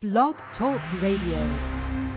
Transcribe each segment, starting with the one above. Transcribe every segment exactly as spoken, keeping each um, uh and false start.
Blog Talk Radio.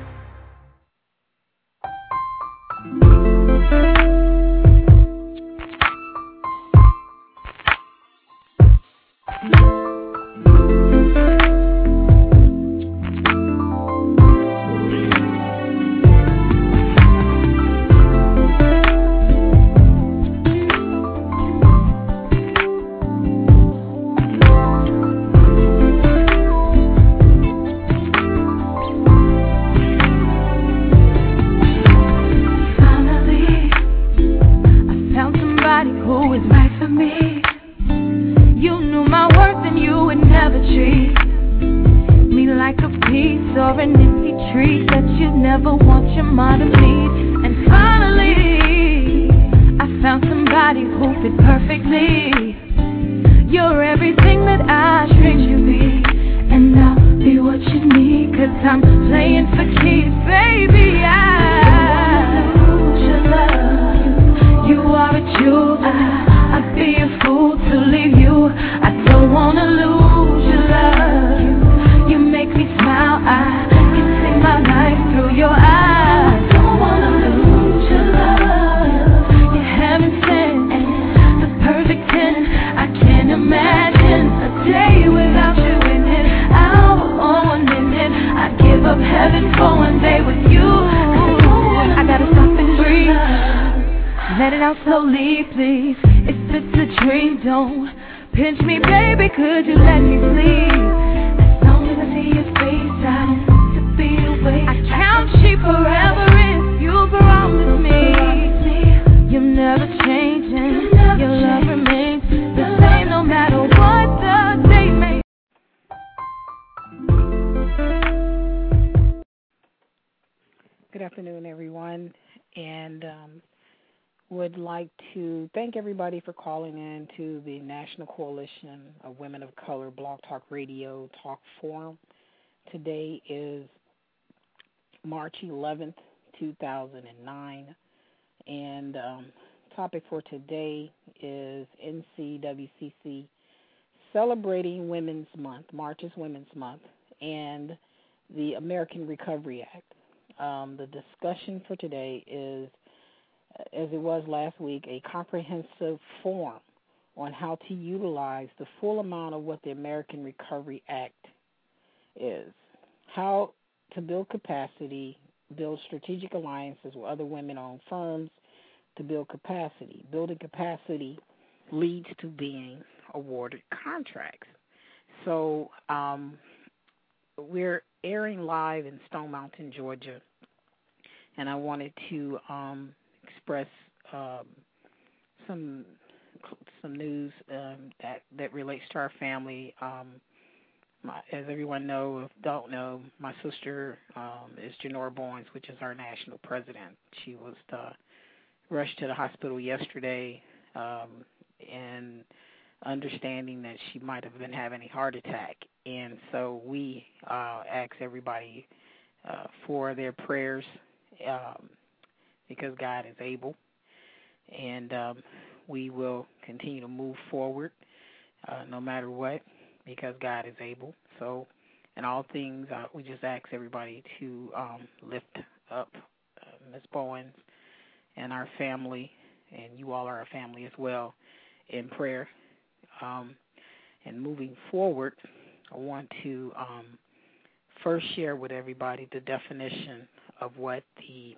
Everybody for calling in to the National Coalition of Women of Color Blog Talk Radio Talk Forum. Today is March eleventh, two thousand nine, and um, topic for today is N C W C C celebrating Women's Month. March is Women's Month, and the American Recovery Act. Um, the discussion for today is, as it was last week, a comprehensive forum on how to utilize the full amount of what the American Recovery Act is, how to build capacity, build strategic alliances with other women-owned firms to build capacity. Building capacity leads to being awarded contracts. So um, we're airing live in Stone Mountain, Georgia, and I wanted to um, express um, some some news um, that that relates to our family. Um, my, as everyone know, if don't know, my sister um, is Janora Bowens, which is our national president. She was uh, rushed to the hospital yesterday, um, and understanding that she might have been having a heart attack, and so we uh, ask everybody uh, for their prayers. Um, because God is able, and um, we will continue to move forward uh, no matter what, because God is able. So in all things, uh, we just ask everybody to um, lift up uh, Miz Bowens and our family, and you all are a family as well, in prayer. Um, and moving forward, I want to um, first share with everybody the definition of what the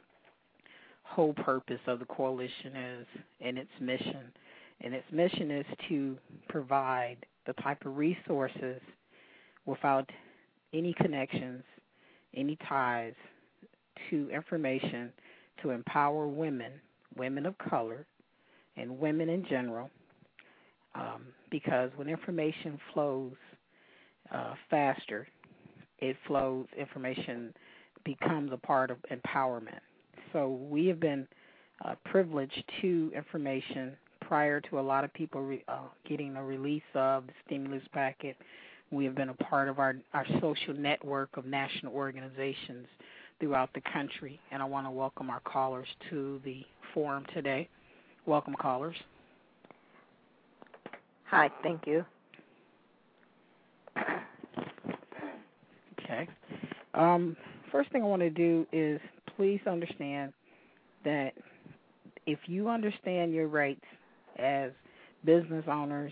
whole purpose of the coalition is and its mission. And its mission is to provide the type of resources without any connections, any ties to information to empower women, women of color, and women in general, um, because when information flows uh, faster, it flows, information becomes a part of empowerment. So we have been uh, privileged to information prior to a lot of people re- uh, getting the release of the stimulus packet. We have been a part of our, our social network of national organizations throughout the country, and I want to welcome our callers to the forum today. Welcome, callers. Hi, thank you. Okay. Um, first thing I want to do is please understand that if you understand your rights as business owners,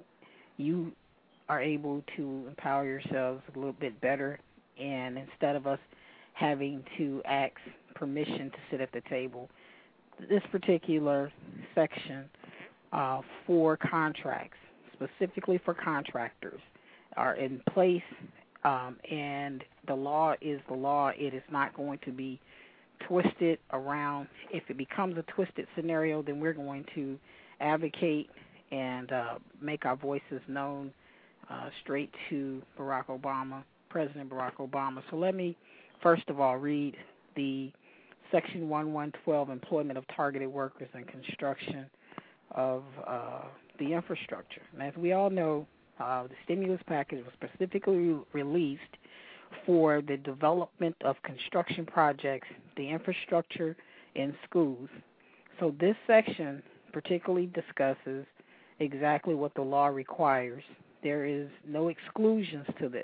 you are able to empower yourselves a little bit better, and instead of us having to ask permission to sit at the table, this particular section uh, for contracts, specifically for contractors, are in place, um, and the law is the law. It is not going to be twisted around. If it becomes a twisted scenario, then we're going to advocate and uh, make our voices known uh, straight to Barack Obama, President Barack Obama. So let me, first of all, read the Section eleven twelve, Employment of Targeted Workers and Construction of uh, the Infrastructure. And as we all know, uh, the stimulus package was specifically released for the development of construction projects, the infrastructure in schools. So this section particularly discusses exactly what the law requires. There is no exclusions to this.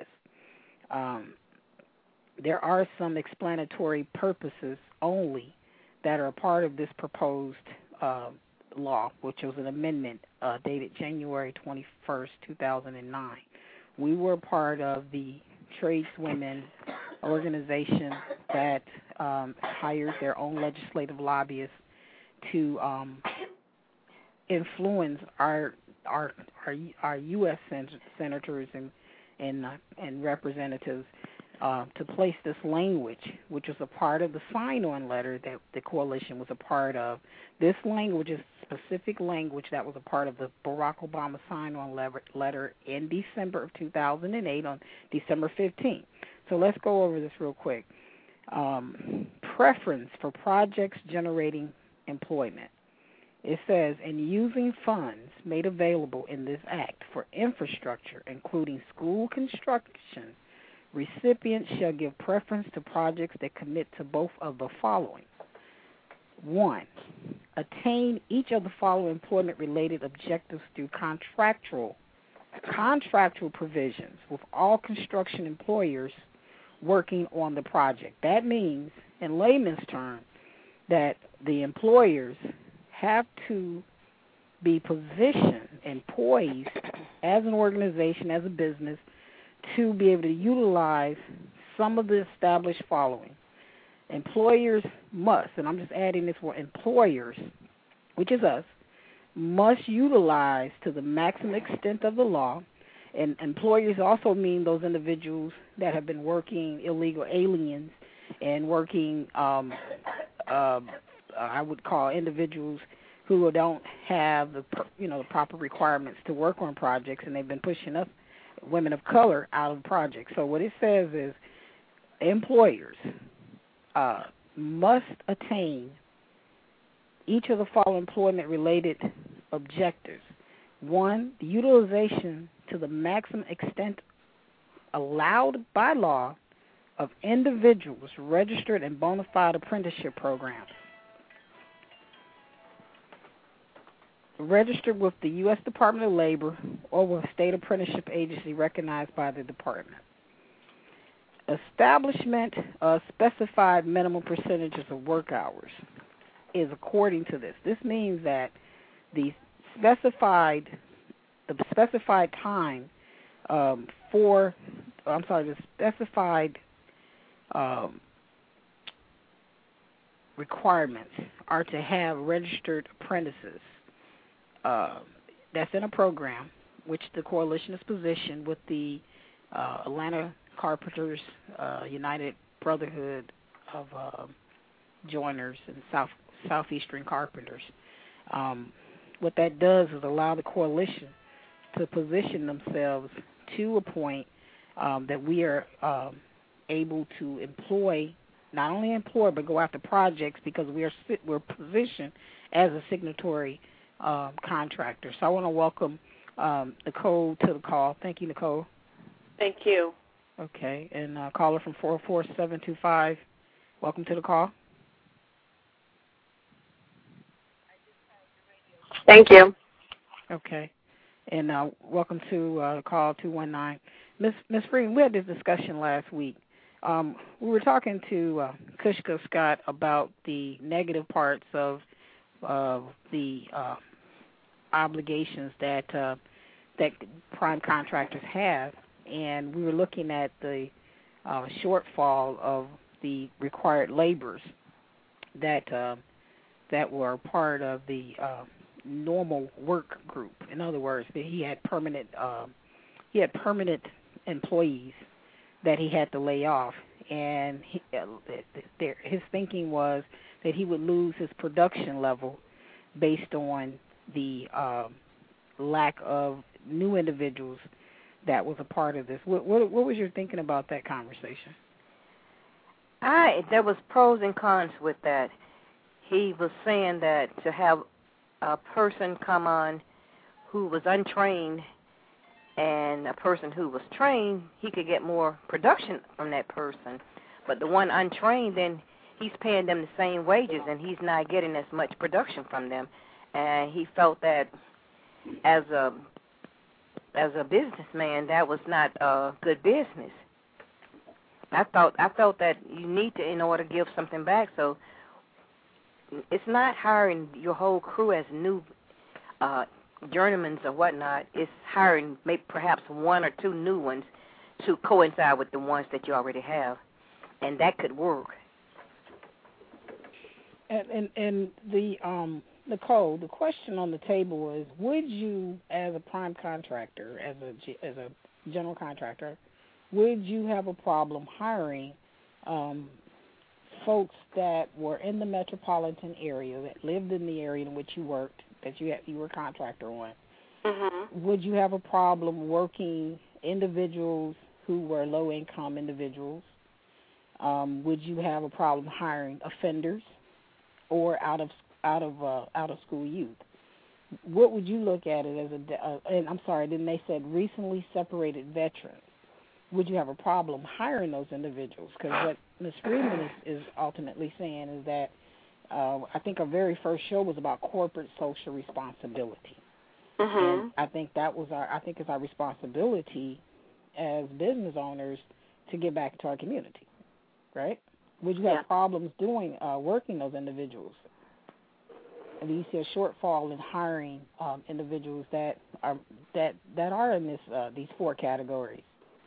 Um, there are some explanatory purposes only that are a part of this proposed uh, law, which was an amendment uh, dated January twenty-first, two thousand nine. We were part of the tradeswomen organization that um, hired their own legislative lobbyists to um, influence our our our, our U S sen- senators and and uh, and representatives uh, to place this language, which was a part of the sign-on letter that the coalition was a part of. This language is specific language that was a part of the Barack Obama sign-on letter in December of two thousand eight, on December fifteenth. So let's go over this real quick. Um, preference for projects generating employment. It says, in using funds made available in this act for infrastructure, including school construction, recipients shall give preference to projects that commit to both of the following. One, attain each of the following employment-related objectives through contractual contractual provisions with all construction employers working on the project. That means, in layman's terms, that the employers have to be positioned and poised as an organization, as a business, to be able to utilize some of the established following. Employers must, and I'm just adding this word, employers, which is us, must utilize to the maximum extent of the law, and employers also mean those individuals that have been working illegal aliens and working, um, uh, I would call individuals who don't have the you know the proper requirements to work on projects, and they've been pushing us, women of color, out of projects. So what it says is employers uh, must attain each of the following employment-related objectives. One, the utilization to the maximum extent allowed by law of individuals registered in bona fide apprenticeship programs, registered with the U S Department of Labor or with a state apprenticeship agency recognized by the department. Establishment of specified minimum percentages of work hours is according to this. This means that the specified the specified time um, for I'm sorry the specified um, requirements are to have registered apprentices. Uh, that's in a program which the coalition is positioned with the uh, Atlanta Carpenters uh, United Brotherhood of uh, Joiners and South Southeastern Carpenters. Um, what that does is allow the coalition to position themselves to a point um, that we are um, able to employ, not only employ, but go after projects because we are we're positioned as a signatory um, contractor. So I want to welcome um, Nicole to the call. Thank you, Nicole. Thank you. Okay, and uh, caller from four four seven two five, welcome to the call. Thank you. Okay, and uh, welcome to uh, call two one nine. Miss Miss Freeman, we had this discussion last week. Um, we were talking to uh, Kushka Scott about the negative parts of uh, the uh, obligations that uh, that prime contractors have, and we were looking at the uh, shortfall of the required laborers that uh, that were part of the uh, normal work group. In other words, that he had permanent uh, he had permanent employees that he had to lay off, and he, uh, there, his thinking was that he would lose his production level based on the uh, lack of new individuals that was a part of this. What, what, what was your thinking about that conversation? I there was pros and cons with that. He was saying that to have a person come on who was untrained and a person who was trained, he could get more production from that person. But the one untrained, then he's paying them the same wages, and he's not getting as much production from them. And he felt that as a as a businessman, that was not a good business. I thought I felt that you need to, in order to give something back. So it's not hiring your whole crew as new uh, journeymen or whatnot. It's hiring maybe perhaps one or two new ones to coincide with the ones that you already have, and that could work. And and, and the um, Nicole, the question on the table is: would you, as a prime contractor, as a as a general contractor, would you have a problem hiring um, folks that were in the metropolitan area, that lived in the area in which you worked, that you had, you were a contractor on? Mm-hmm. Would you have a problem working individuals who were low-income individuals? Um, would you have a problem hiring offenders or out of out of uh, out of school youth? What would you look at it as a? Uh, and I'm sorry, then they said recently separated veterans. Would you have a problem hiring those individuals? Because what Miz Freeman is, is ultimately saying is that uh, I think our very first show was about corporate social responsibility, Mm-hmm. and I think that was our I think it's our responsibility as business owners to get back to our community, right? Would you have Yeah. problems doing uh, working those individuals? And do you see a shortfall in hiring um, individuals that are that that are in this uh, these four categories?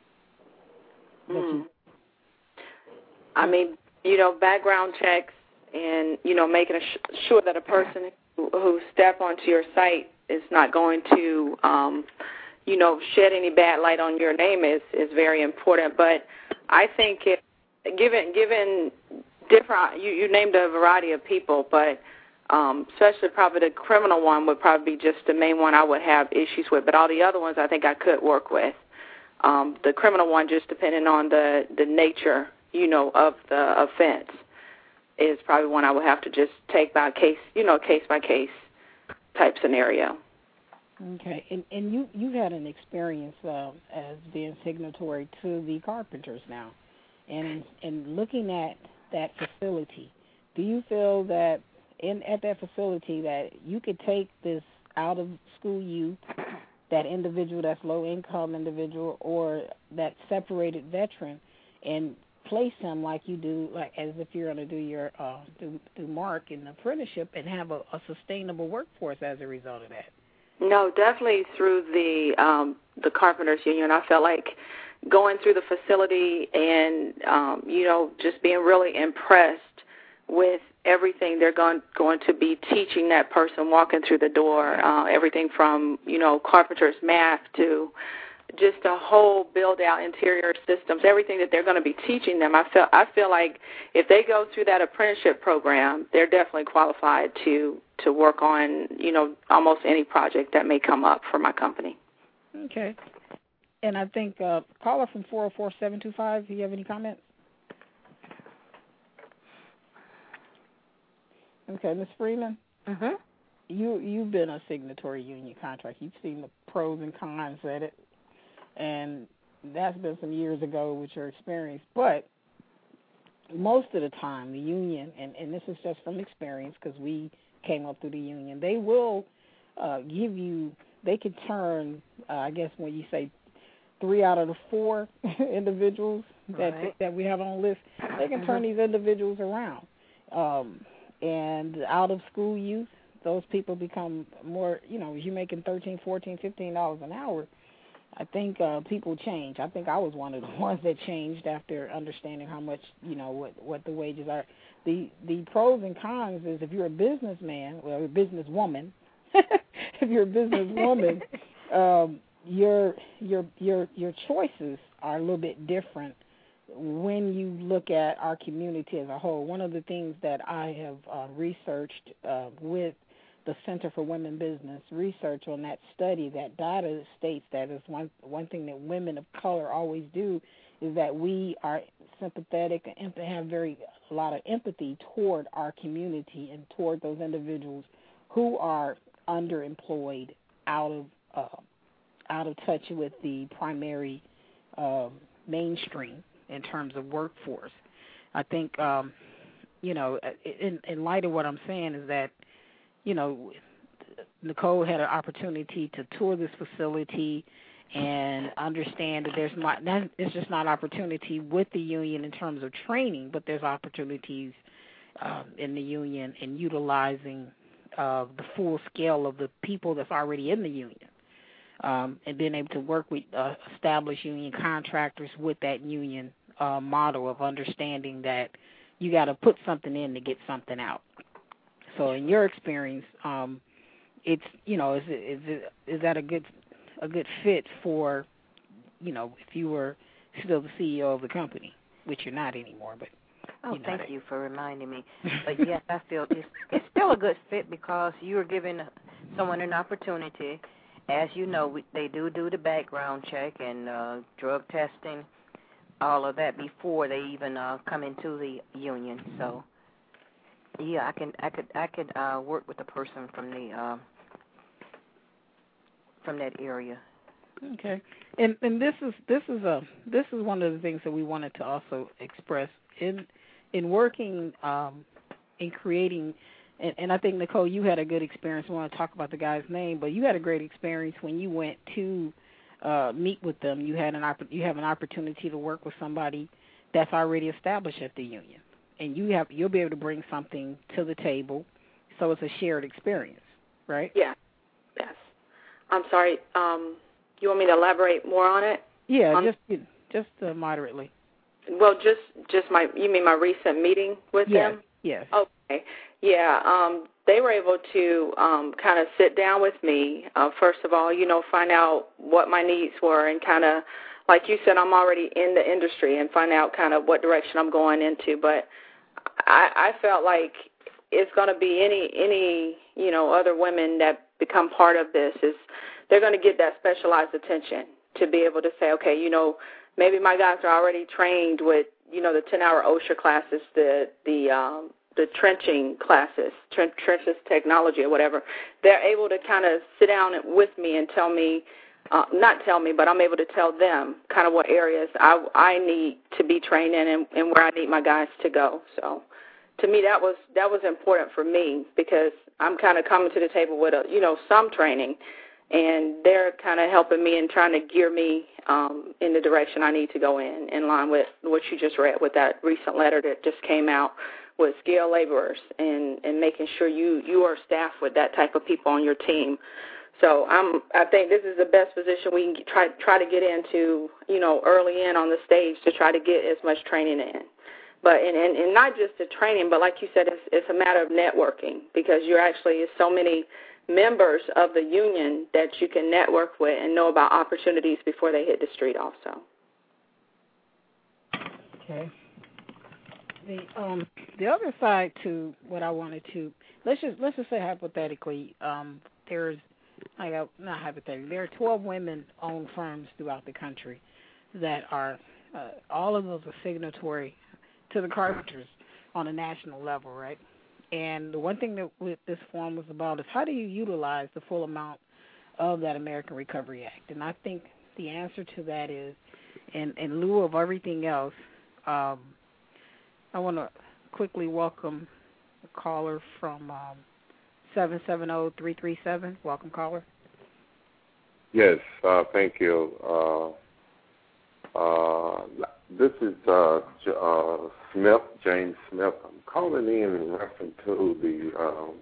Mm. I mean, you know, background checks and, you know, making a sh- sure that a person who, who step onto your site is not going to, um, you know, shed any bad light on your name is, is very important. But I think it, given given different, you, you named a variety of people, but um, especially probably the criminal one would probably be just the main one I would have issues with. But all the other ones I think I could work with. Um, the criminal one, just depending on the, the nature, you know, of the offense, is probably one I would have to just take by case, you know, case by case type scenario. Okay, and and you you've had an experience uh, as being signatory to the Carpenters now, and in looking at that facility, do you feel that in at that facility that you could take this out of school youth, that individual that's low-income individual, or that separated veteran, and place them like you do, like as if you're going to do your uh, do, do mark in the apprenticeship, and have a, a sustainable workforce as a result of that? No, definitely through the um, the Carpenters Union. I felt like going through the facility and um, you know, just being really impressed with everything they're going going to be teaching that person walking through the door, uh, everything from, you know, carpenter's math to just a whole build-out interior systems, everything that they're going to be teaching them. I feel I feel like if they go through that apprenticeship program, they're definitely qualified to, to work on, you know, almost any project that may come up for my company. Okay. And I think uh, caller from four oh four, seven two five, do you have any comments? Okay, Miz Freeman, Mm-hmm. you, you've been a signatory union contract. You've seen the pros and cons at it, and that's been some years ago with your experience. But most of the time, the union, and, and this is just from experience because we came up through the union, they will uh, give you, they can turn, uh, I guess when you say three out of the four individuals that right. that we have on the list, they can turn these individuals around. Um, and out of school youth, those people become more, you know, if you're making thirteen, fourteen, fifteen dollars an hour, I think uh, people change. I think I was one of the ones that changed after understanding how much, you know, what, what the wages are. The the pros and cons is if you're a businessman, well, a businesswoman, if you're a businesswoman, um, your your your your choices are a little bit different when you look at our community as a whole. One of the things that I have uh, researched uh, with the Center for Women Business research on that study, that data states that is one one thing that women of color always do is that we are sympathetic and have very a lot of empathy toward our community and toward those individuals who are underemployed, out of uh, out of touch with the primary um, mainstream in terms of workforce. I think, um, you know, in, in light of what I'm saying is that, you know, Nicole had an opportunity to tour this facility and understand that there's not, that it's just not opportunity with the union in terms of training, but there's opportunities um, in the union in utilizing uh, the full scale of the people that's already in the union. Um, and being able to work with uh, established union contractors with that union uh, model of understanding that you got to put something in to get something out. So, in your experience, um, it's you know is it, is it, is that a good a good fit for, you know, if you were still the C E O of the company, which you're not anymore, but. Oh, you know thank that. you for reminding me. But yes, I feel it's, it's still a good fit because you're giving someone an opportunity. As you know, we, they do do the background check and uh, drug testing, all of that before they even uh, come into the union. So, yeah, I can, I could, I could uh, work with a person from the uh, from that area. Okay, and and this is this is a this is one of the things that we wanted to also express in in working um, in creating. And, and I think, Nicole, you had a good experience. We want to talk about the guy's name, but you had a great experience when you went to uh, meet with them. You had an opp- you have an opportunity to work with somebody that's already established at the union, and you have you'll be able to bring something to the table. So it's a shared experience, right? Yeah. Yes. I'm sorry. Um, you want me to elaborate more on it? Yeah, um, just just uh, moderately. Well, just just my you mean my recent meeting with yes, them? Yes. Okay. Yeah, um, they were able to um, kind of sit down with me, uh, first of all, you know, find out what my needs were and kind of, like you said, I'm already in the industry and find out kind of what direction I'm going into. But I, I felt like it's going to be any, any, you know, other women that become part of this is they're going to get that specialized attention to be able to say, okay, you know, maybe my guys are already trained with, you know, the ten-hour OSHA classes, the, the, um, the trenching classes, tren- trenches technology or whatever. They're able to kind of sit down with me and tell me, uh, not tell me, but I'm able to tell them kind of what areas I, I need to be trained in and, and where I need my guys to go. So to me, that was that was important for me because I'm kind of coming to the table with, a, you know, some training, and they're kind of helping me and trying to gear me um, in the direction I need to go in, in line with what you just read with that recent letter that just came out with skilled laborers and, and making sure you, you are staffed with that type of people on your team. So I'm, I think this is the best position we can try try to get into, you know, early in on the stage to try to get as much training in. But and, and, and not just the training, but like you said, it's, it's a matter of networking because you're actually so many members of the union that you can network with and know about opportunities before they hit the street also. Okay. The um the other side to what I wanted to let's just let's just say hypothetically um there's I got not hypothetically there are twelve women-owned firms throughout the country that are uh, all of those are signatory to the Carpenters on a national level, right? And the one thing that with this forum was about is how do you utilize the full amount of that American Recovery Act? And I think the answer to that is, in in lieu of everything else. Um, I want to quickly welcome a caller from um, seven seven zero, three three seven. Welcome, caller. Yes, uh, thank you. Uh, Uh, this is uh, J- uh, Smith, James Smith. I'm calling in in reference to the um,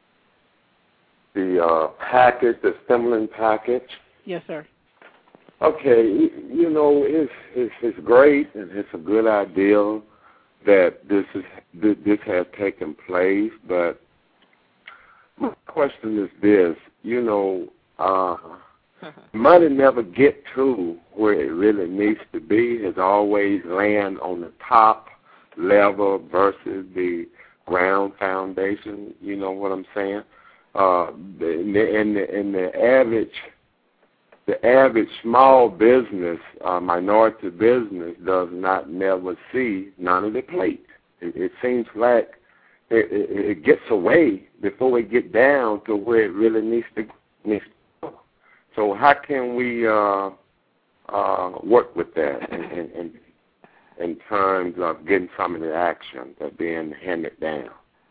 the uh, package, the stimulant package. Yes, sir. Okay, you, you know, it's, it's it's great and it's a good idea that this is this has taken place, but my question is this: you know, uh, money never get to where it really needs to be. It's always land on the top level versus the ground foundation. You know what I'm saying? Uh, in the, in the, in the average, the average small business, uh, minority business, does not never see none of the plate. It, it seems like it, it, it gets away before it get down to where it really needs to needs to go. So how can we uh, uh, work with that in, in, in, in terms of getting some of the action that's being handed down?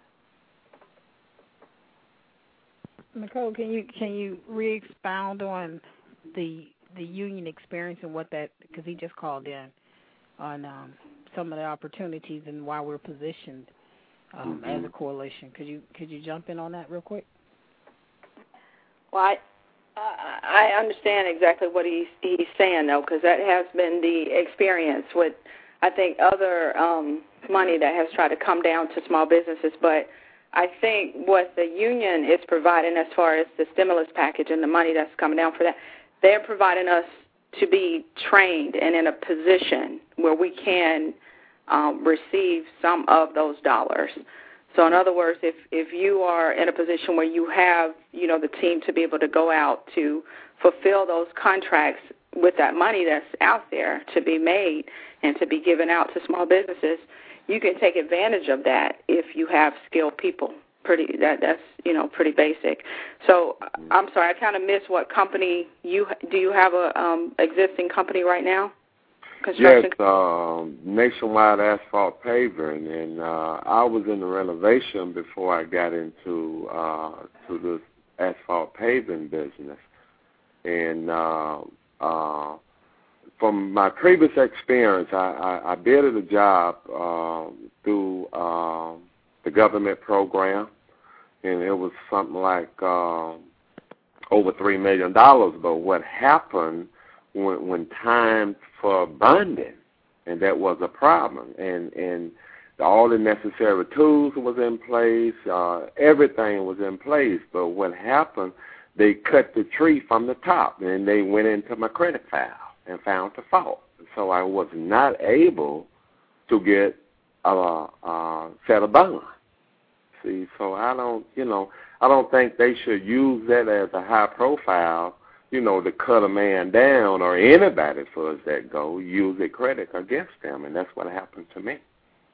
Nicole, can you can you re-expound on the the union experience and what that, because he just called in on um, some of the opportunities and why we're positioned um, mm-hmm. as a coalition. Could you could you jump in on that real quick? Well, I, I understand exactly what he's he's saying though, because that has been the experience with I think other um, money that has tried to come down to small businesses, but I think what the union is providing as far as the stimulus package and the money that's coming down for that, they're providing us to be trained and in a position where we can um, receive some of those dollars. So in other words, if, if you are in a position where you have, you know, the team to be able to go out to fulfill those contracts with that money that's out there to be made and to be given out to small businesses, you can take advantage of that if you have skilled people. Pretty that that's you know pretty basic. So I'm sorry, I kind of missed what company you do. You have a um, existing company right now? Yes, um, Nationwide Asphalt Paving, and uh, I was in the renovation before I got into uh, to this asphalt paving business, and uh, uh, from my previous experience, I, I, I did a job uh, through uh, the government program, and it was something like uh, over three million dollars. But what happened when, when time for bonding, and that was a problem, and and all the necessary tools was in place, uh, everything was in place. But what happened, they cut the tree from the top, and they went into my credit file and found the fault. So I was not able to get a, a set of bond. See, so I don't, you know, I don't think they should use that as a high profile, you know, to cut a man down or anybody for us that go, use their credit against them, and that's what happened to me.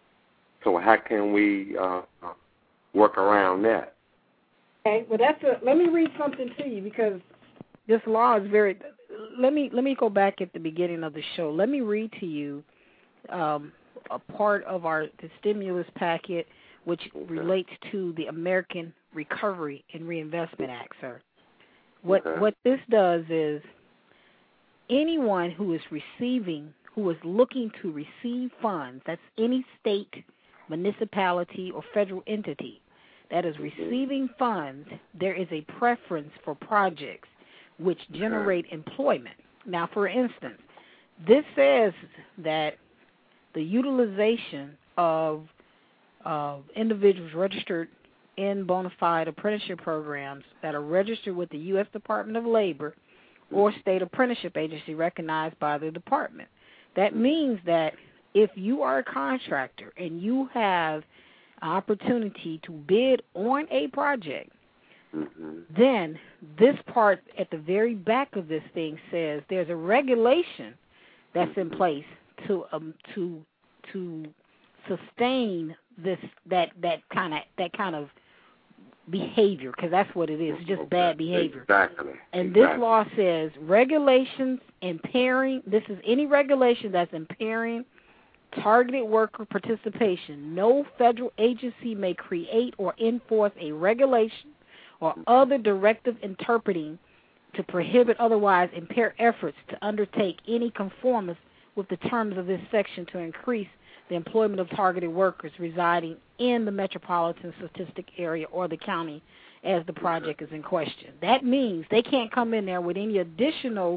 So how can we uh, work around that? Okay, well, that's a, let me read something to you, because this law is very, let me let me go back at the beginning of the show. Let me read to you um, a part of our the stimulus packet, which okay. relates to the American Recovery and Reinvestment Act, sir. What okay. what this does is anyone who is receiving, who is looking to receive funds, that's any state, municipality, or federal entity that is receiving funds, there is a preference for projects which generate okay. employment. Now, for instance, this says that the utilization of uh, individuals registered in bona fide apprenticeship programs that are registered with the U S Department of Labor or state apprenticeship agency recognized by the department. That means that if you are a contractor and you have an opportunity to bid on a project, mm-hmm. then this part at the very back of this thing says there's a regulation that's in place to um, to to sustain this that that kind of that kind of behavior, because that's what it is. It's just okay. bad behavior. Exactly. And exactly. this law says regulations impairing, this is any regulation that's impairing targeted worker participation. No federal agency may create or enforce a regulation or other directive interpreting to prohibit otherwise impair efforts to undertake any conformance with the terms of this section to increase the employment of targeted workers residing in the metropolitan statistic area or the county as the project is in question. That means they can't come in there with any additional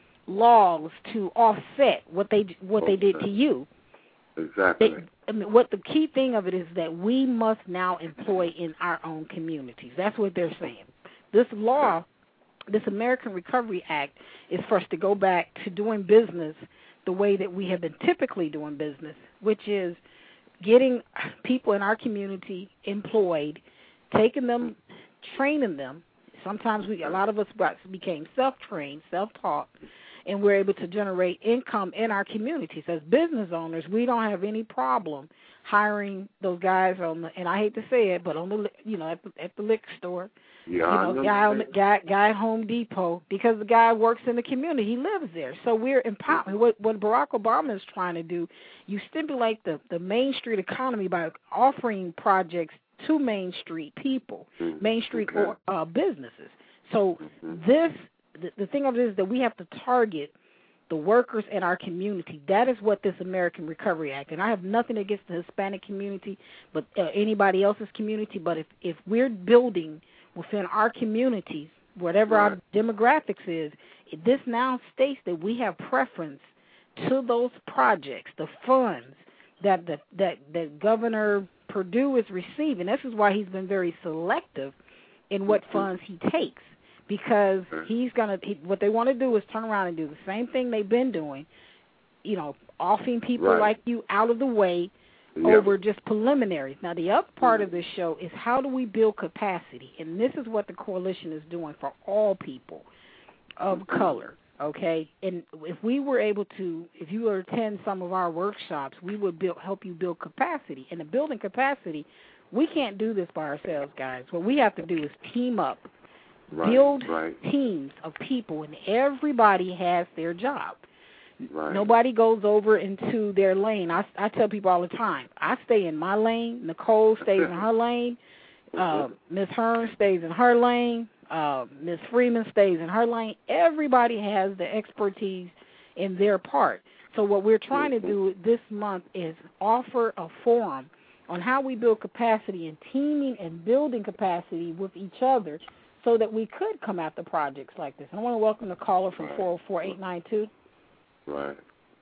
laws to offset what they what they did to you. Exactly. They, I mean, what the key thing of it is that we must now employ in our own communities. That's what they're saying. This law, this American Recovery Act, is for us to go back to doing business the way that we have been typically doing business, which is getting people in our community employed, taking them, training them. Sometimes we, a lot of us became self-trained, self-taught, and we're able to generate income in our communities. As business owners, we don't have any problem hiring those guys on the, and I hate to say it, but on the, you know, at the, at the liquor store, yeah, you know, guy, on the, guy, guy at Home Depot, because the guy works in the community, he lives there. So we're empowering. What, what Barack Obama is trying to do, you stimulate the, the Main Street economy by offering projects to Main Street people, mm-hmm. Main Street okay. or, uh, businesses. So mm-hmm. this, the, the thing of it is that we have to target the workers in our community. That is what this American Recovery Act, and I have nothing against the Hispanic community, but uh, anybody else's community, but if, if we're building within our communities, whatever right. our demographics is, this now states that we have preference to those projects, the funds that the, that, that Governor Perdue is receiving. This is why he's been very selective in what mm-hmm. funds he takes, because he's gonna. He, what they want to do is turn around and do the same thing they've been doing, you know, offing people right. like you out of the way yep. over just preliminaries. Now, the other part mm-hmm. of this show is how do we build capacity, and this is what the coalition is doing for all people of mm-hmm. color. Okay, and if we were able to, if you were to attend some of our workshops, we would build, help you build capacity. And the building capacity, we can't do this by ourselves, guys. What we have to do is team up, right, build right. teams of people, and everybody has their job. Right. Nobody goes over into their lane. I, I tell people all the time, I stay in my lane. Nicole stays in her lane. Uh, Miss Hearn stays in her lane. Uh, Miz Freeman stays in her lane. Everybody has the expertise in their part. So what we're trying to do this month is offer a forum on how we build capacity and teaming and building capacity with each other so that we could come after projects like this. And I want to welcome the caller from four oh four, eight nine two. Right.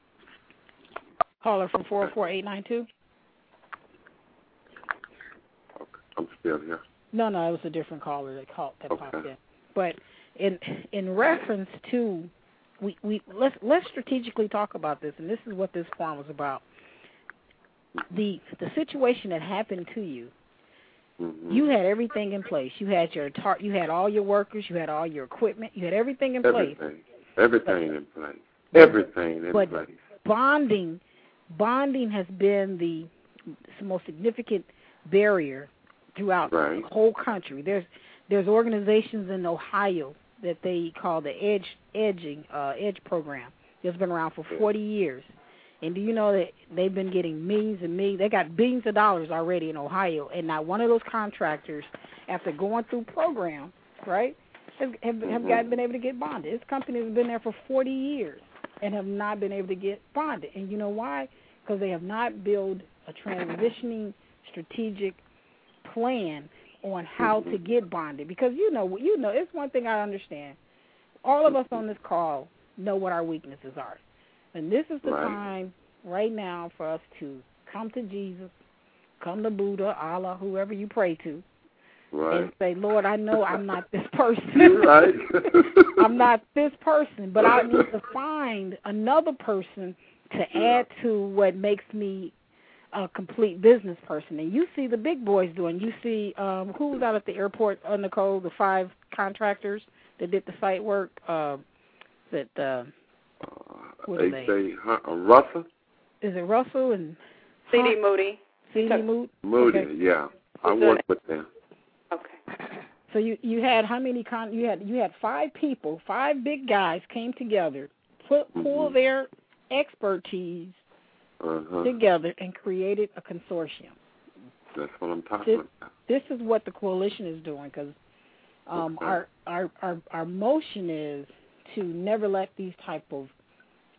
Caller from four oh four, eight nine two. Okay. I'm still here. No, no, it was a different caller that called that okay. popped in. But in in reference to we, we let's let's strategically talk about this, and this is what this forum was about. The the situation that happened to you, mm-hmm. you had everything in place. You had your tar- you had all your workers, you had all your equipment, you had everything in everything. place. Everything in place. Everything in but place. bonding bonding has been the most significant barrier throughout right. the whole country. There's there's organizations in Ohio that they call the Edge Edging uh, Edge program. It's been around for forty years, and do you know that they've been getting millions and millions? They got billions of dollars already in Ohio, and not one of those contractors, after going through programs, right, have have, mm-hmm. have got, been able to get bonded. This company has been there for forty years and have not been able to get bonded. And you know why? Because they have not built a transitioning strategic plan on how to get bonded, because you know you know it's one thing I understand. All of us on this call know what our weaknesses are, and this is the right. time right now for us to come to Jesus, come to Buddha, Allah, whoever you pray to, right. and say, Lord, I know I'm not this person. right. I'm not this person, but I need to find another person to add to what makes me a complete business person. And you see the big boys doing. You see um, who was out at the airport, uh, Nicole, the five contractors that did the site work. Uh, that uh, what are they? Say, uh, Russell? Is it Russell and C D Moody? C D Moody? Moody, okay. yeah. I worked with them. Okay. So you you had how many con? You had you had five people, five big guys came together, put pull mm-hmm. their expertise uh-huh. together and created a consortium. That's what I'm talking this, about. This is what the coalition is doing, because um, okay. our, our our our motion is to never let these type of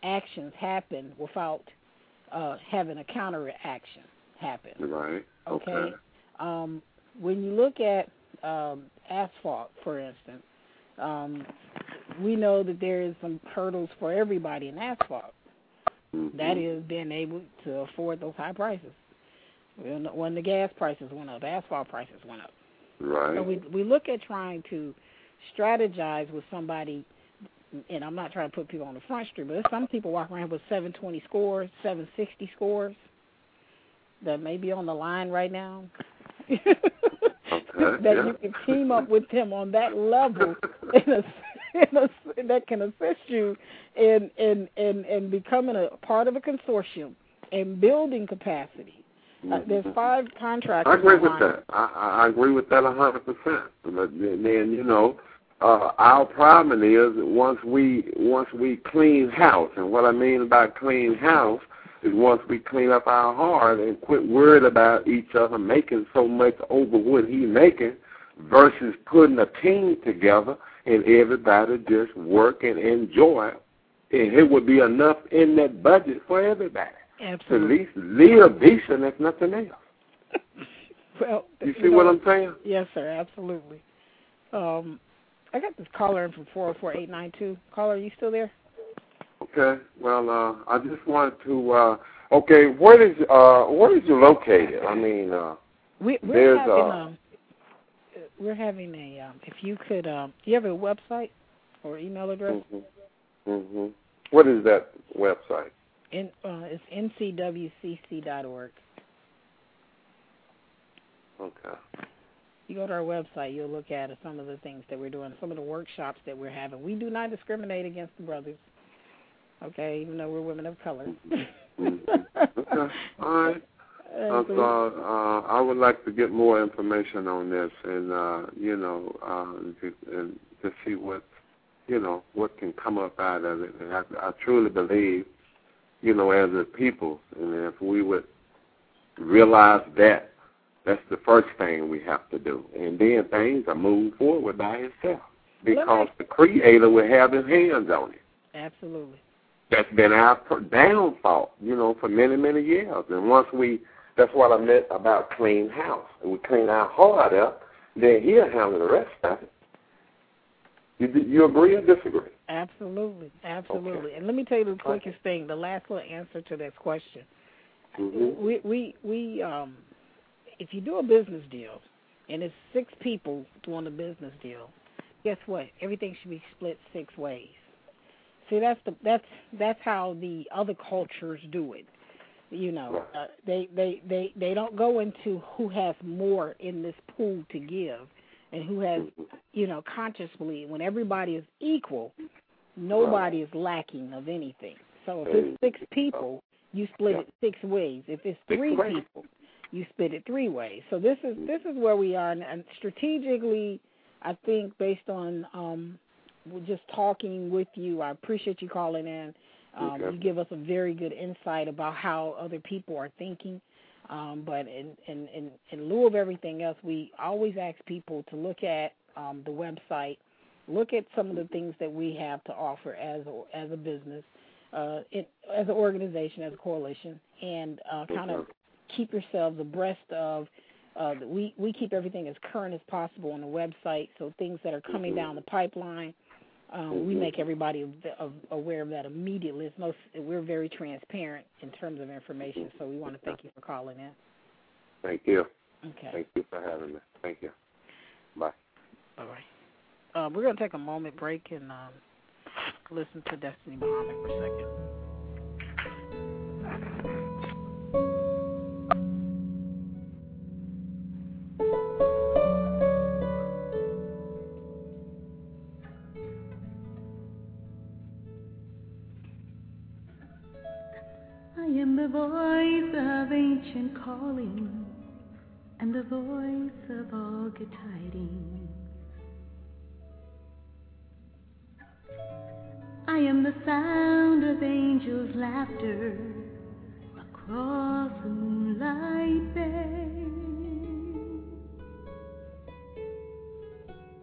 actions happen without uh, having a counteraction happen. Right. Okay. Okay. Um, when you look at um, asphalt, for instance, um, we know that there is some hurdles for everybody in asphalt. Mm-hmm. That is being able to afford those high prices. When the gas prices went up, asphalt prices went up. Right. So we we look at trying to strategize with somebody, and I'm not trying to put people on the front street, but there's some people walking around with seven twenty scores, seven sixty scores that may be on the line right now. Okay, that yeah. you can team up with them on that level in a, in a, that can assist you in, in, in, in becoming a part of a consortium and building capacity. Uh, there's five contractors. I agree with online. that. I, I agree with that a hundred percent. But then, you know, uh, our problem is that once we once we clean house, and what I mean by clean house is once we clean up our heart and quit worried about each other making so much over what he making, versus putting a team together and everybody just work and enjoy, and it would be enough in that budget for everybody. Absolutely. To at least live decent, if nothing else. Well, you see you know, what I'm saying? Yes, sir. Absolutely. Um, I got this caller in from four oh four, eight nine two. Caller, are you still there? Okay. Well, uh, I just wanted to. Uh, okay, where is uh, where is you located? I mean, uh, we, we're there's having uh, um, we're having a. Um, if you could, um, do you have a website or email address? Mm-hmm. Mm-hmm. What is that website? In, uh, it's N C W C C dot org. Okay. You go to our website, you'll look at some of the things that we're doing, some of the workshops that we're having. We do not discriminate against the brothers, okay, even though we're women of color. Mm-hmm. Okay. All right. Uh, so, uh, I would like to get more information on this, and uh, you know, uh, to, and to see what, you know, what can come up out of it. And I, I truly believe, you know, as a people, and if we would realize that, that's the first thing we have to do. And then things are moved forward by itself, because the Creator will have His hands on it. Absolutely. That's been our downfall, you know, for many, many years. And once we, that's what I meant about clean house. And we clean our heart up, then He'll handle the rest of it. You, you agree or disagree? Absolutely, absolutely. Okay. And let me tell you the quickest thing, the last little answer to this question. Mm-hmm. We, we, we, um, if you do a business deal, and it's six people doing a business deal, guess what? Everything should be split six ways. See, that's the that's that's how the other cultures do it. You know, uh, they, they, they, they don't go into who has more in this pool to give, and who has, you know, consciously, when everybody is equal, nobody is lacking of anything. So if it's six people, you split it six ways. If it's three people, you split it three ways. So this is this is where we are, and strategically, I think based on um, just talking with you, I appreciate you calling in. Um, okay. You give us a very good insight about how other people are thinking. Um, but in, in, in, in lieu of everything else, we always ask people to look at um, the website, look at some of the things that we have to offer as a, as a business, uh, it, as an organization, as a coalition, and uh, kind of keep yourselves abreast of. Uh, we we keep everything as current as possible on the website, so things that are coming down the pipeline, um, we make everybody aware of that immediately. It's most, we're very transparent in terms of information, so we want to thank you for calling in. Thank you. Okay. Thank you for having me. Thank you. Bye. Bye-bye. Uh, we're going to take a moment break and um, listen to Destiny Muhammad for a second. I am the voice of ancient calling, and the voice of all good tidings. I am the sound of angels' laughter across the moonlight bay.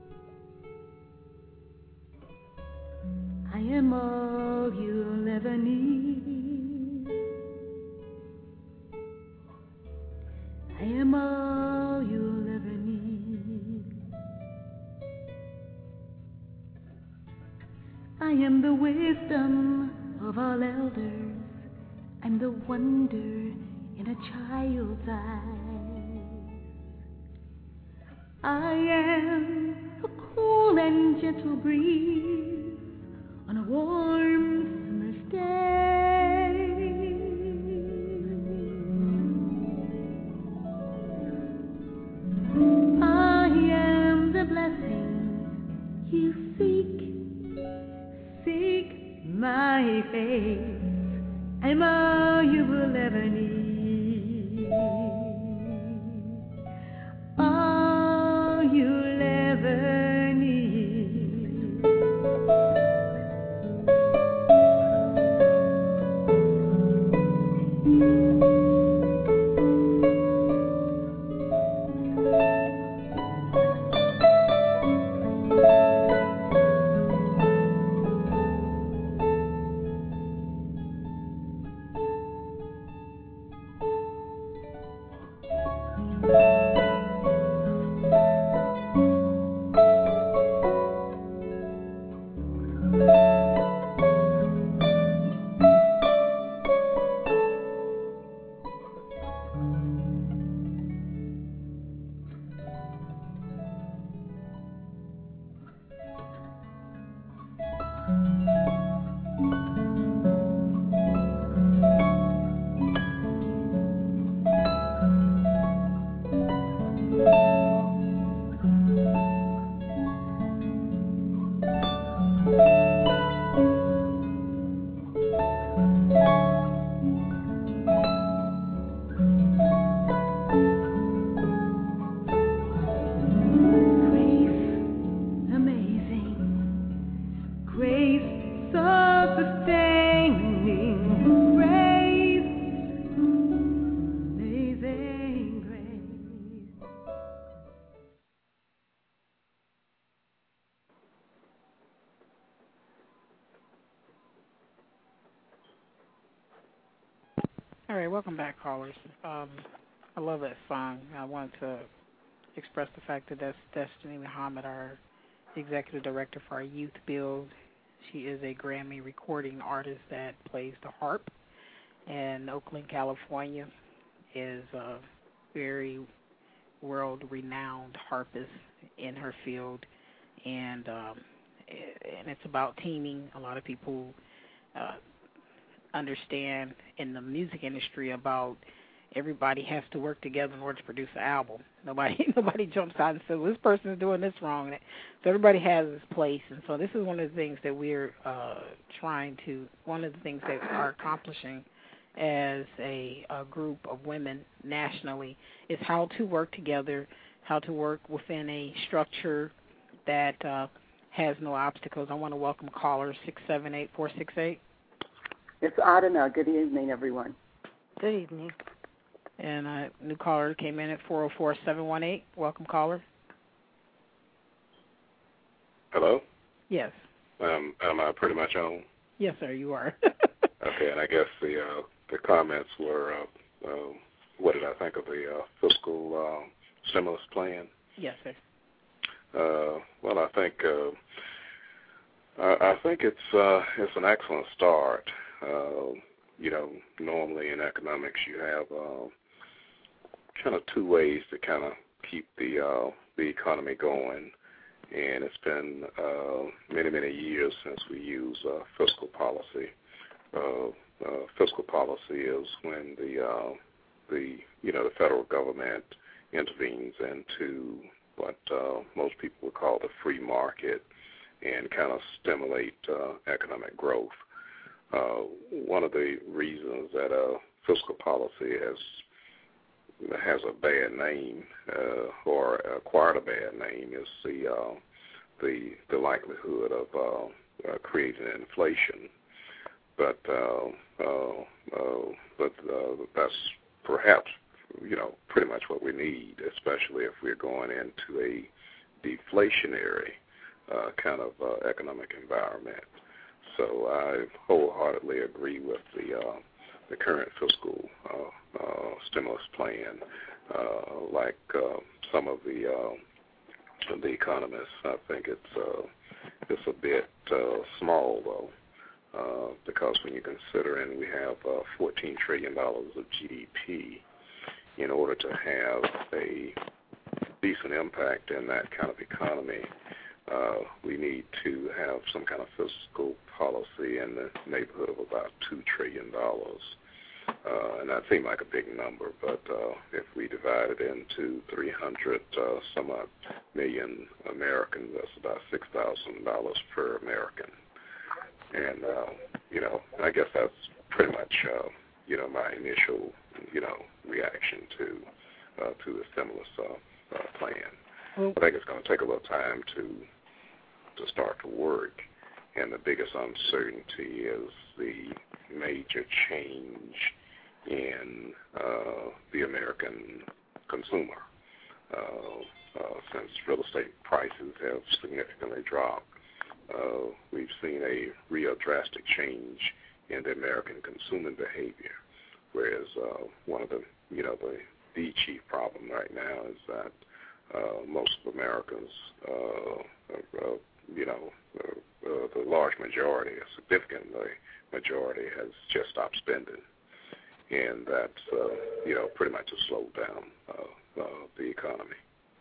I am all you'll ever need I am all you'll ever need. I am the wisdom of all elders. I'm the wonder in a child's eyes. I am a cool and gentle breeze on a warm summer's day. I am the blessing you seek. Seek my face. I'm all you will ever need. All you'll ever need. All right, welcome back, callers. Um, I love that song. I wanted to express the fact that that's Destiny Muhammad, our executive director for our youth build. She is a Grammy recording artist that plays the harp in Oakland, California, is a very world-renowned harpist in her field, and um, and it's about teaming. A lot of people uh, understand in the music industry about everybody has to work together in order to produce an album. Nobody nobody jumps out and says, well, this person is doing this wrong. So everybody has its place, and so this is one of the things that we're uh, trying to, one of the things that are accomplishing as a, a group of women nationally is how to work together, how to work within a structure that uh, has no obstacles. I want to welcome caller six seven eight, four six eight. It's Adana. Good evening, everyone. Good evening. And a new caller came in at four oh four, seven one eight. Welcome, caller. Hello? Yes. Um, am I pretty much on? Yes, sir, you are. Okay, and I guess the uh, the comments were, uh, uh, what did I think of the uh, fiscal uh, stimulus plan? Yes, sir. Uh, well, I think uh, I, I think it's uh, it's an excellent start. Uh, you know, normally in economics you have uh, kind of two ways to kind of keep the uh, the economy going, and it's been uh, many many years since we use uh, fiscal policy. Uh, uh, fiscal policy is when the uh, the you know the federal government intervenes into what uh, most people would call the free market and kind of stimulate uh, economic growth. Uh, one of the reasons that uh, fiscal policy has has a bad name uh, or acquired a bad name is the uh, the the likelihood of uh, uh, creating inflation. But uh, uh, uh, but uh, that's perhaps you know pretty much what we need, especially if we're going into a deflationary uh, kind of uh, economic environment. So I wholeheartedly agree with the uh, the current fiscal uh, uh, stimulus plan. uh, like uh, some of the uh, the economists. I think it's uh, it's a bit uh, small though, uh, because when you consider, and we have uh, fourteen trillion dollars of G D P, in order to have a decent impact in that kind of economy, uh, we need to have some kind of fiscal policy in the neighborhood of about two trillion dollars. Uh, and that seemed like a big number, but uh, if we divide it into three hundred uh, some odd million Americans, that's about six thousand dollars per American. And, uh, you know, I guess that's pretty much, uh, you know, my initial, you know, reaction to uh, to the stimulus uh, uh, plan. Well, I think it's going to take a little time to to start to work, and the biggest uncertainty is the major change in uh, the American consumer. Uh, uh, since real estate prices have significantly dropped, uh, we've seen a real drastic change in the American consumer behavior. Whereas uh, one of the, you know, the, the chief problem right now is that uh, most of Americans, uh, uh, you know, uh, uh, the large majority, a significant majority, has just stopped spending. And that's, uh, you know, pretty much a slowed down uh, uh, the economy.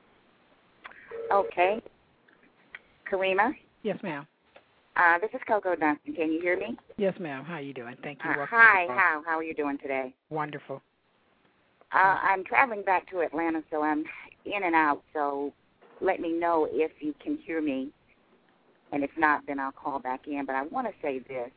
Okay. Karima? Yes, ma'am. Uh, this is Coco Dunston. Can you hear me? Yes, ma'am. How are you doing? Thank you. Uh, hi. How How are you doing today? Wonderful. Uh, I'm traveling back to Atlanta, so I'm in and out. So let me know if you can hear me. And if not, then I'll call back in. But I want to say this.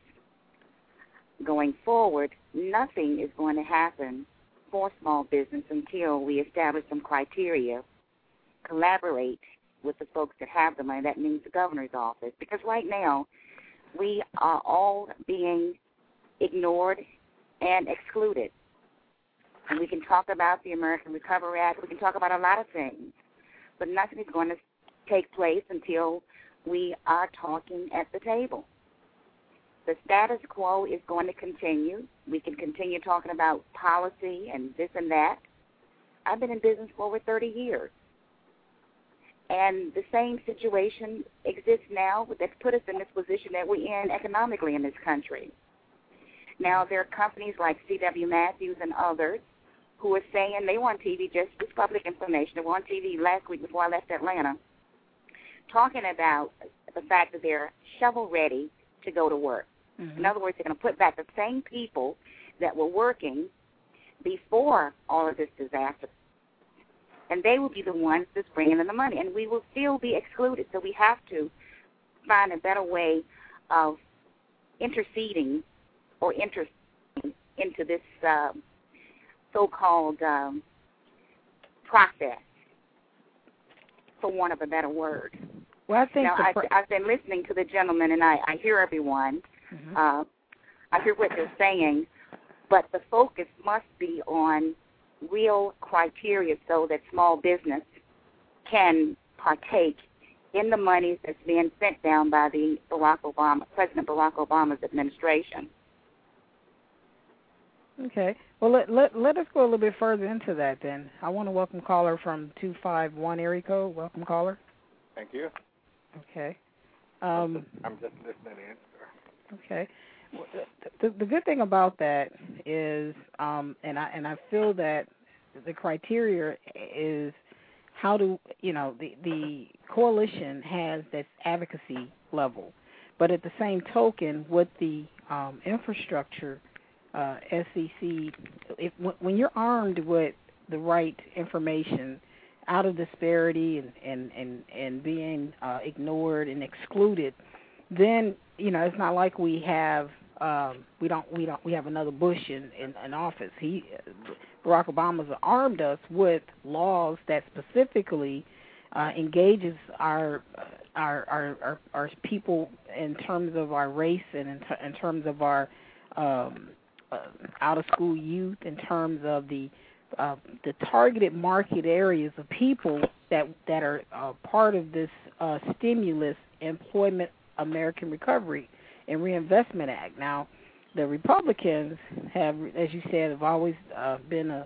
Going forward, nothing is going to happen for small business until we establish some criteria, collaborate with the folks that have the money. That means the governor's office. Because right now, we are all being ignored and excluded. And we can talk about the American Recovery Act. We can talk about a lot of things. But nothing is going to take place until we are talking at the table. The status quo is going to continue. We can continue talking about policy and this and that. I've been in business for over thirty years. And the same situation exists now that's put us in this position that we're in economically in this country. Now, there are companies like C W Matthews and others who are saying they were on T V, just this public information, they were on T V last week before I left Atlanta, talking about the fact that they're shovel-ready to go to work. Mm-hmm. In other words, they're going to put back the same people that were working before all of this disaster. And they will be the ones that's bringing in the money. And we will still be excluded. So we have to find a better way of interceding or interceding into this uh, so-called um, process, for want of a better word. Well, I think now, I've, I've been listening to the gentleman, and I, I hear everyone. Mm-hmm. Uh, I hear what they're saying, but the focus must be on real criteria so that small business can partake in the monies that's being sent down by the Barack Obama, President Barack Obama's administration. Okay. Well, let, let, let us go a little bit further into that then. I want to welcome caller from two five one area code. Welcome, caller. Thank you. Okay. Um, I'm just listening in, sir. Okay. The, the good thing about that is, um, and I and I feel that the criteria is how do you know the the coalition has this advocacy level, but at the same token, with the um, infrastructure, uh, S E C, if when you're armed with the right information, out of disparity and and and, and being uh, ignored and excluded, then you know it's not like we have. Um, we don't. We don't. We have another Bush in, in, in office. He, Barack Obama's armed us with laws that specifically uh, engages our, our our our our people in terms of our race and in, t- in terms of our um, uh, out of school youth, in terms of the uh, the targeted market areas of people that that are uh, part of this uh, stimulus, Employment American Recovery and Reinvestment Act. Now, the Republicans have, as you said, have always uh, been a,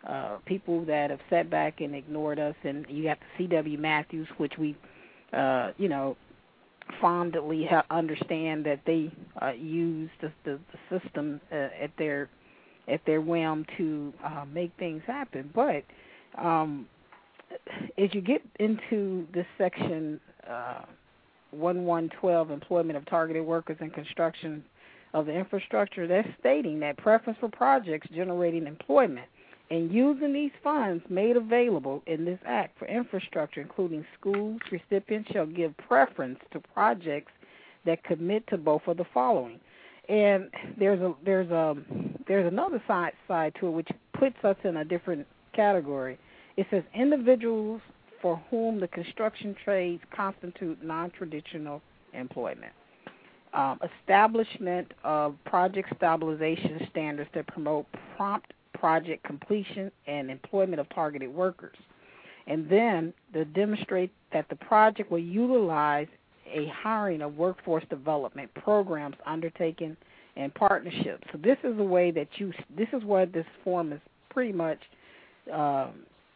uh, people that have sat back and ignored us, and you got the C W Matthews, which we, uh, you know, fondly ha- understand that they uh, use the, the, the system uh, at their at their whim to uh, make things happen. But um, as you get into this section, uh, one one twelve, employment of targeted workers in construction of the infrastructure, that's stating that preference for projects generating employment and using these funds made available in this act for infrastructure, including schools, recipients shall give preference to projects that commit to both of the following. And there's a there's a there's another side side to it which puts us in a different category. It says individuals for whom the construction trades constitute non-traditional employment. Um, establishment of project stabilization standards that promote prompt project completion and employment of targeted workers. And then to demonstrate that the project will utilize a hiring of workforce development programs undertaken in partnership. So this is a way that you, this is what this form is pretty much um,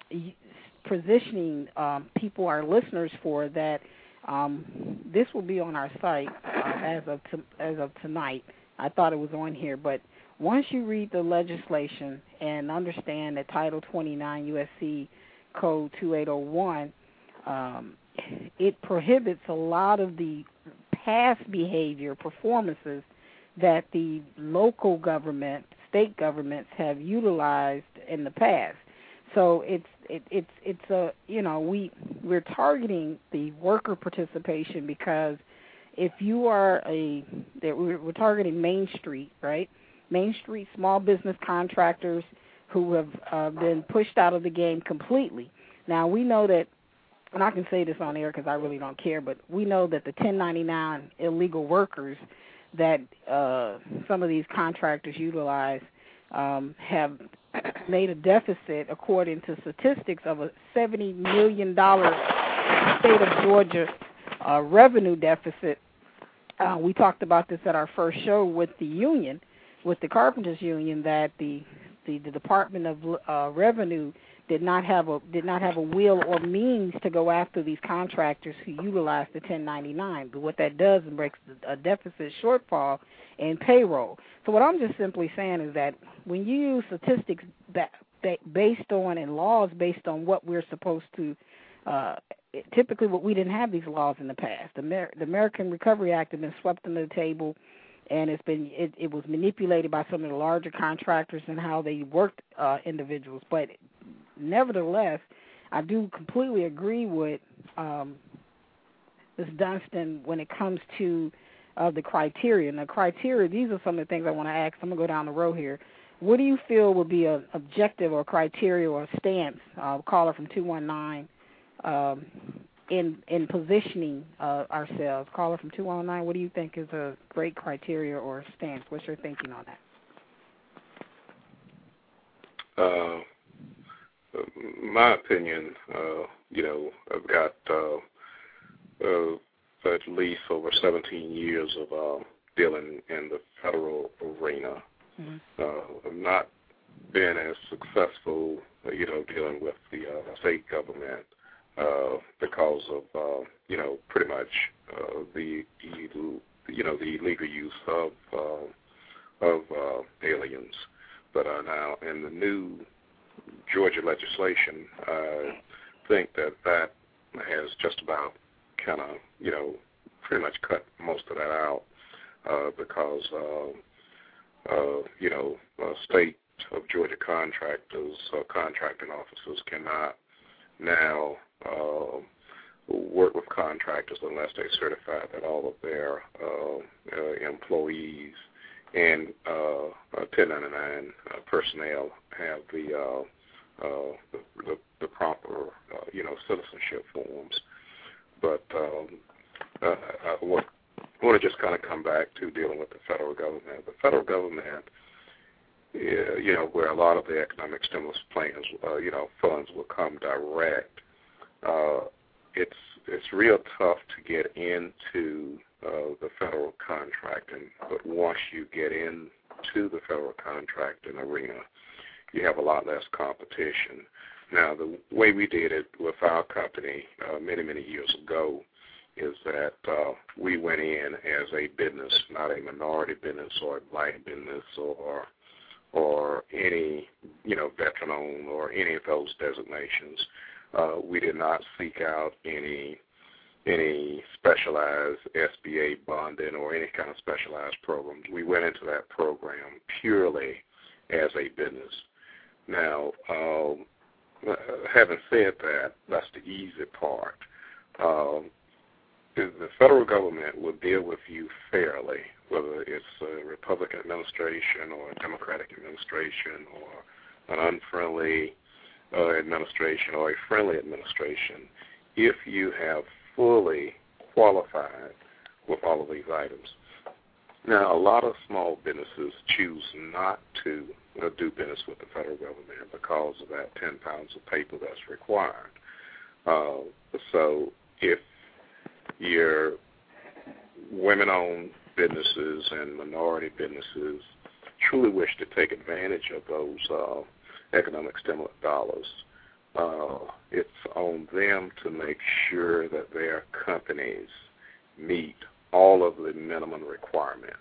positioning um, people, our listeners, for that. Um, this will be on our site uh, as of to, as of tonight. I thought it was on here, but once you read the legislation and understand that Title twenty-nine U S C Code twenty-eight oh one, um, it prohibits a lot of the past behavior, performances that the local government, state governments have utilized in the past. So it's it, it's it's a you know we we're targeting the worker participation because if you are a we're, we're targeting Main Street, right? Main Street small business contractors who have uh, been pushed out of the game completely. Now we know that, and I can say this on air because I really don't care, but we know that the ten ninety-nine illegal workers that uh, some of these contractors utilize um, have made a deficit, according to statistics, of a seventy million dollars state of Georgia uh, revenue deficit. Uh, we talked about this at our first show with the union, with the Carpenters Union, that the the, the Department of uh, Revenue did not have a did not have a will or means to go after these contractors who utilize the ten ninety-nine. But what that does is breaks a deficit shortfall in payroll. So what I'm just simply saying is that when you use statistics that, that based on and laws based on what we're supposed to, uh, typically what we didn't have these laws in the past. The, Amer- the American Recovery Act has been swept under the table, and it's been it, it was manipulated by some of the larger contractors and how they worked uh, individuals. But nevertheless, I do completely agree with um, Miz Dunstan when it comes to uh, the criteria. And the criteria, these are some of the things I want to ask. I'm going to go down the row here. What do you feel would be an objective or criteria or stance, uh, caller from two one nine, um, in in positioning uh, ourselves? Caller from two one nine, what do you think is a great criteria or stance? What's your thinking on that? Uh, my opinion, uh, you know, I've got uh, uh, at least over seventeen years of uh, dealing in the federal arena. Mm-hmm. Uh, I've not been as successful, uh, you know, dealing with the uh, state government uh, because of, uh, you know, pretty much uh, the, you know, the illegal use of uh, of uh, aliens. But uh, now in the new Georgia legislation, I think that that has just about kind of, you know, pretty much cut most of that out uh, because, uh, uh, you know, uh, state of Georgia contractors, uh, contracting officers cannot now uh, work with contractors unless they certify that all of their uh, uh, employees and uh, uh, ten ninety-nine uh, personnel have the uh, uh, the, the, the proper, uh, you know, citizenship forms. But um, uh, I want, I want to just kind of come back to dealing with the federal government. The federal government, uh, you know, where a lot of the economic stimulus plans, uh, you know, funds will come direct. Uh, it's it's real tough to get into uh, the federal contracting, but once you get into the federal contracting arena, you have a lot less competition. Now, the way we did it with our company uh, many, many years ago is that uh, we went in as a business, not a minority business or a black business or or any, you know, veteran-owned or any of those designations. Uh, we did not seek out any any specialized S B A bonding or any kind of specialized program. We went into that program purely as a business. Now, um, having said that, that's the easy part. Um, the, the federal government will deal with you fairly, whether it's a Republican administration or a Democratic administration or an unfriendly uh, administration or a friendly administration, if you have fully qualified with all of these items. Now, a lot of small businesses choose not to uh, do business with the federal government because of that ten pounds of paper that's required. Uh, so if your women-owned businesses and minority businesses truly wish to take advantage of those uh, economic stimulus dollars, uh, it's on them to make sure that their companies meet all of the minimum requirements.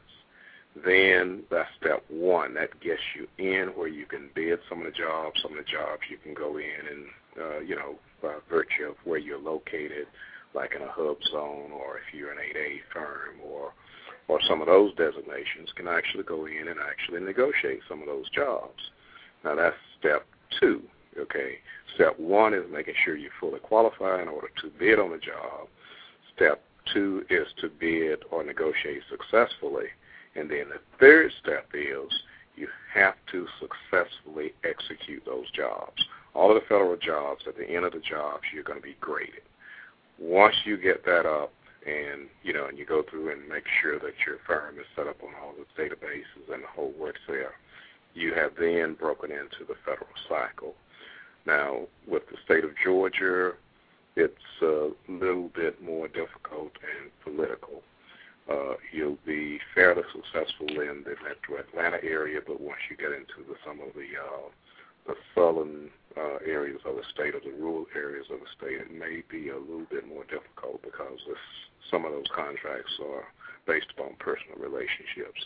Then that's step one. That gets you in where you can bid some of the jobs. Some of the jobs you can go in and, uh, you know, by virtue of where you're located, like in a hub zone or if you're an eight A firm or or some of those designations, can actually go in and actually negotiate some of those jobs. Now, that's step two, okay? Step one is making sure you're fully qualified in order to bid on a job. Step two is to bid or negotiate successfully. And then the third step is you have to successfully execute those jobs. All of the federal jobs, at the end of the jobs, you're going to be graded. Once you get that up and, you know, and you go through and make sure that your firm is set up on all the databases and the whole works there, you have then broken into the federal cycle. Now, with the state of Georgia, it's a little bit more difficult and political. Uh, you'll be fairly successful in the metro Atlanta area, but once you get into the, some of the, uh, the southern uh, areas of the state or the rural areas of the state, it may be a little bit more difficult because this, some of those contracts are based upon personal relationships.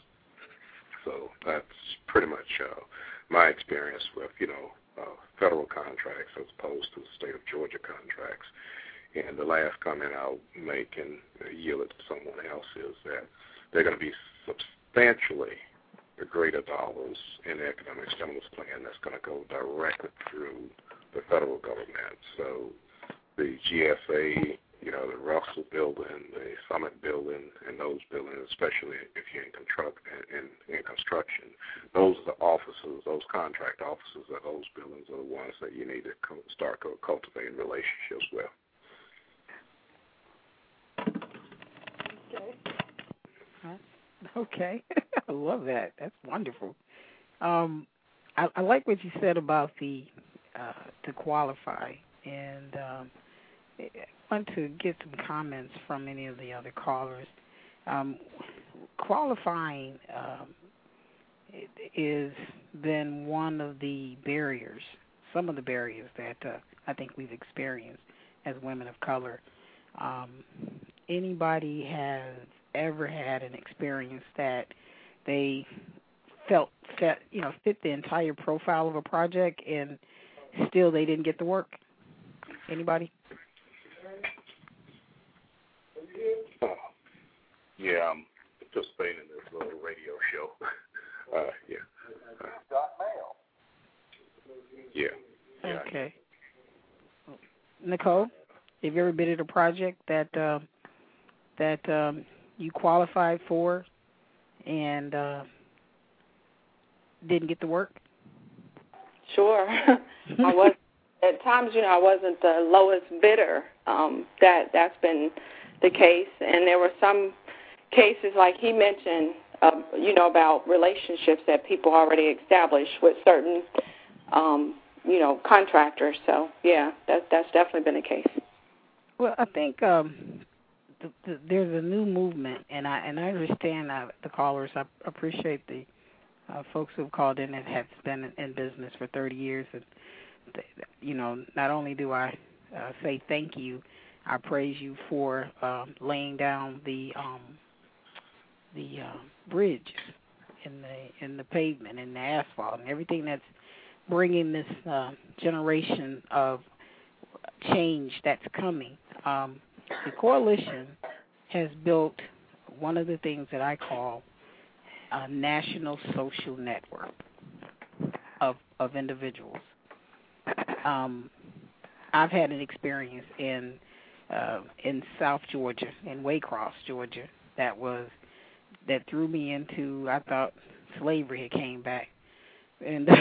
So that's pretty much uh, my experience with, you know, uh, federal contracts as opposed to the state of Georgia contracts. And the last comment I'll make and yield it to someone else is that they're going to be substantially greater dollars in the economic stimulus plan that's going to go directly through the federal government. So the G S A, you know, the Russell building, the Summit building, and those buildings, especially if you're in, construct, in, in construction, those are the offices, those contract offices of those buildings are the ones that you need to co- start co- cultivating relationships with. Okay. I love that. That's wonderful. Um, I, I like what you said about the uh, to qualify, and um, I want to get some comments from any of the other callers. Um, qualifying um, is then one of the barriers, some of the barriers that uh, I think we've experienced as women of color. Um, anybody has ever had an experience that they felt that, you know, fit the entire profile of a project and still they didn't get the work? Anybody? Oh, yeah, I'm participating in this little radio show. uh, yeah. Uh, yeah. yeah. Okay. Nicole, have you ever been at a project that uh, that um, you qualified for and uh, didn't get the work? Sure. I was at times, you know, I wasn't the lowest bidder. Um, that that's been the case, and there were some cases like he mentioned, uh, you know, about relationships that people already established with certain, um, you know, contractors. So yeah, that that's definitely been the case. Well, I think um, the, the, there's a new movement, and I and I understand uh, the callers. I appreciate the uh, folks who've called in and have been in business for thirty years. And, you know, not only do I uh, say thank you, I praise you for um, laying down the um, the uh, bridge in the in the pavement and the asphalt and everything that's bringing this uh, generation of change that's coming. Um, the coalition has built one of the things that I call a national social network of of individuals. Um, I've had an experience in uh, in South Georgia, in Waycross, Georgia, that was that threw me into. I thought slavery had came back, and,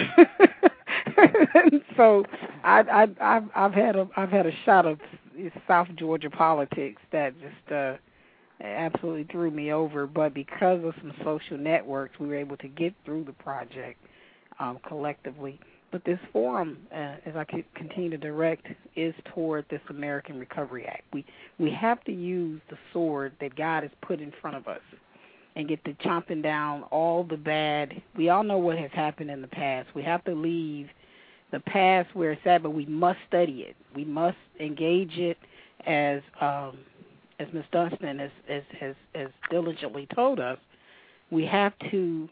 and so I, I, I've I've had a I've had a shot of South Georgia politics that just uh, absolutely threw me over. But because of some social networks, we were able to get through the project um, collectively. But this forum, uh, as I continue to direct, is toward this American Recovery Act. We we have to use the sword that God has put in front of us and get to chomping down all the bad. We all know what has happened in the past. We have to leave the past where it's at, but we must study it. We must engage it, as um, as Miz Dunstan has, has, has, has diligently told us. We have to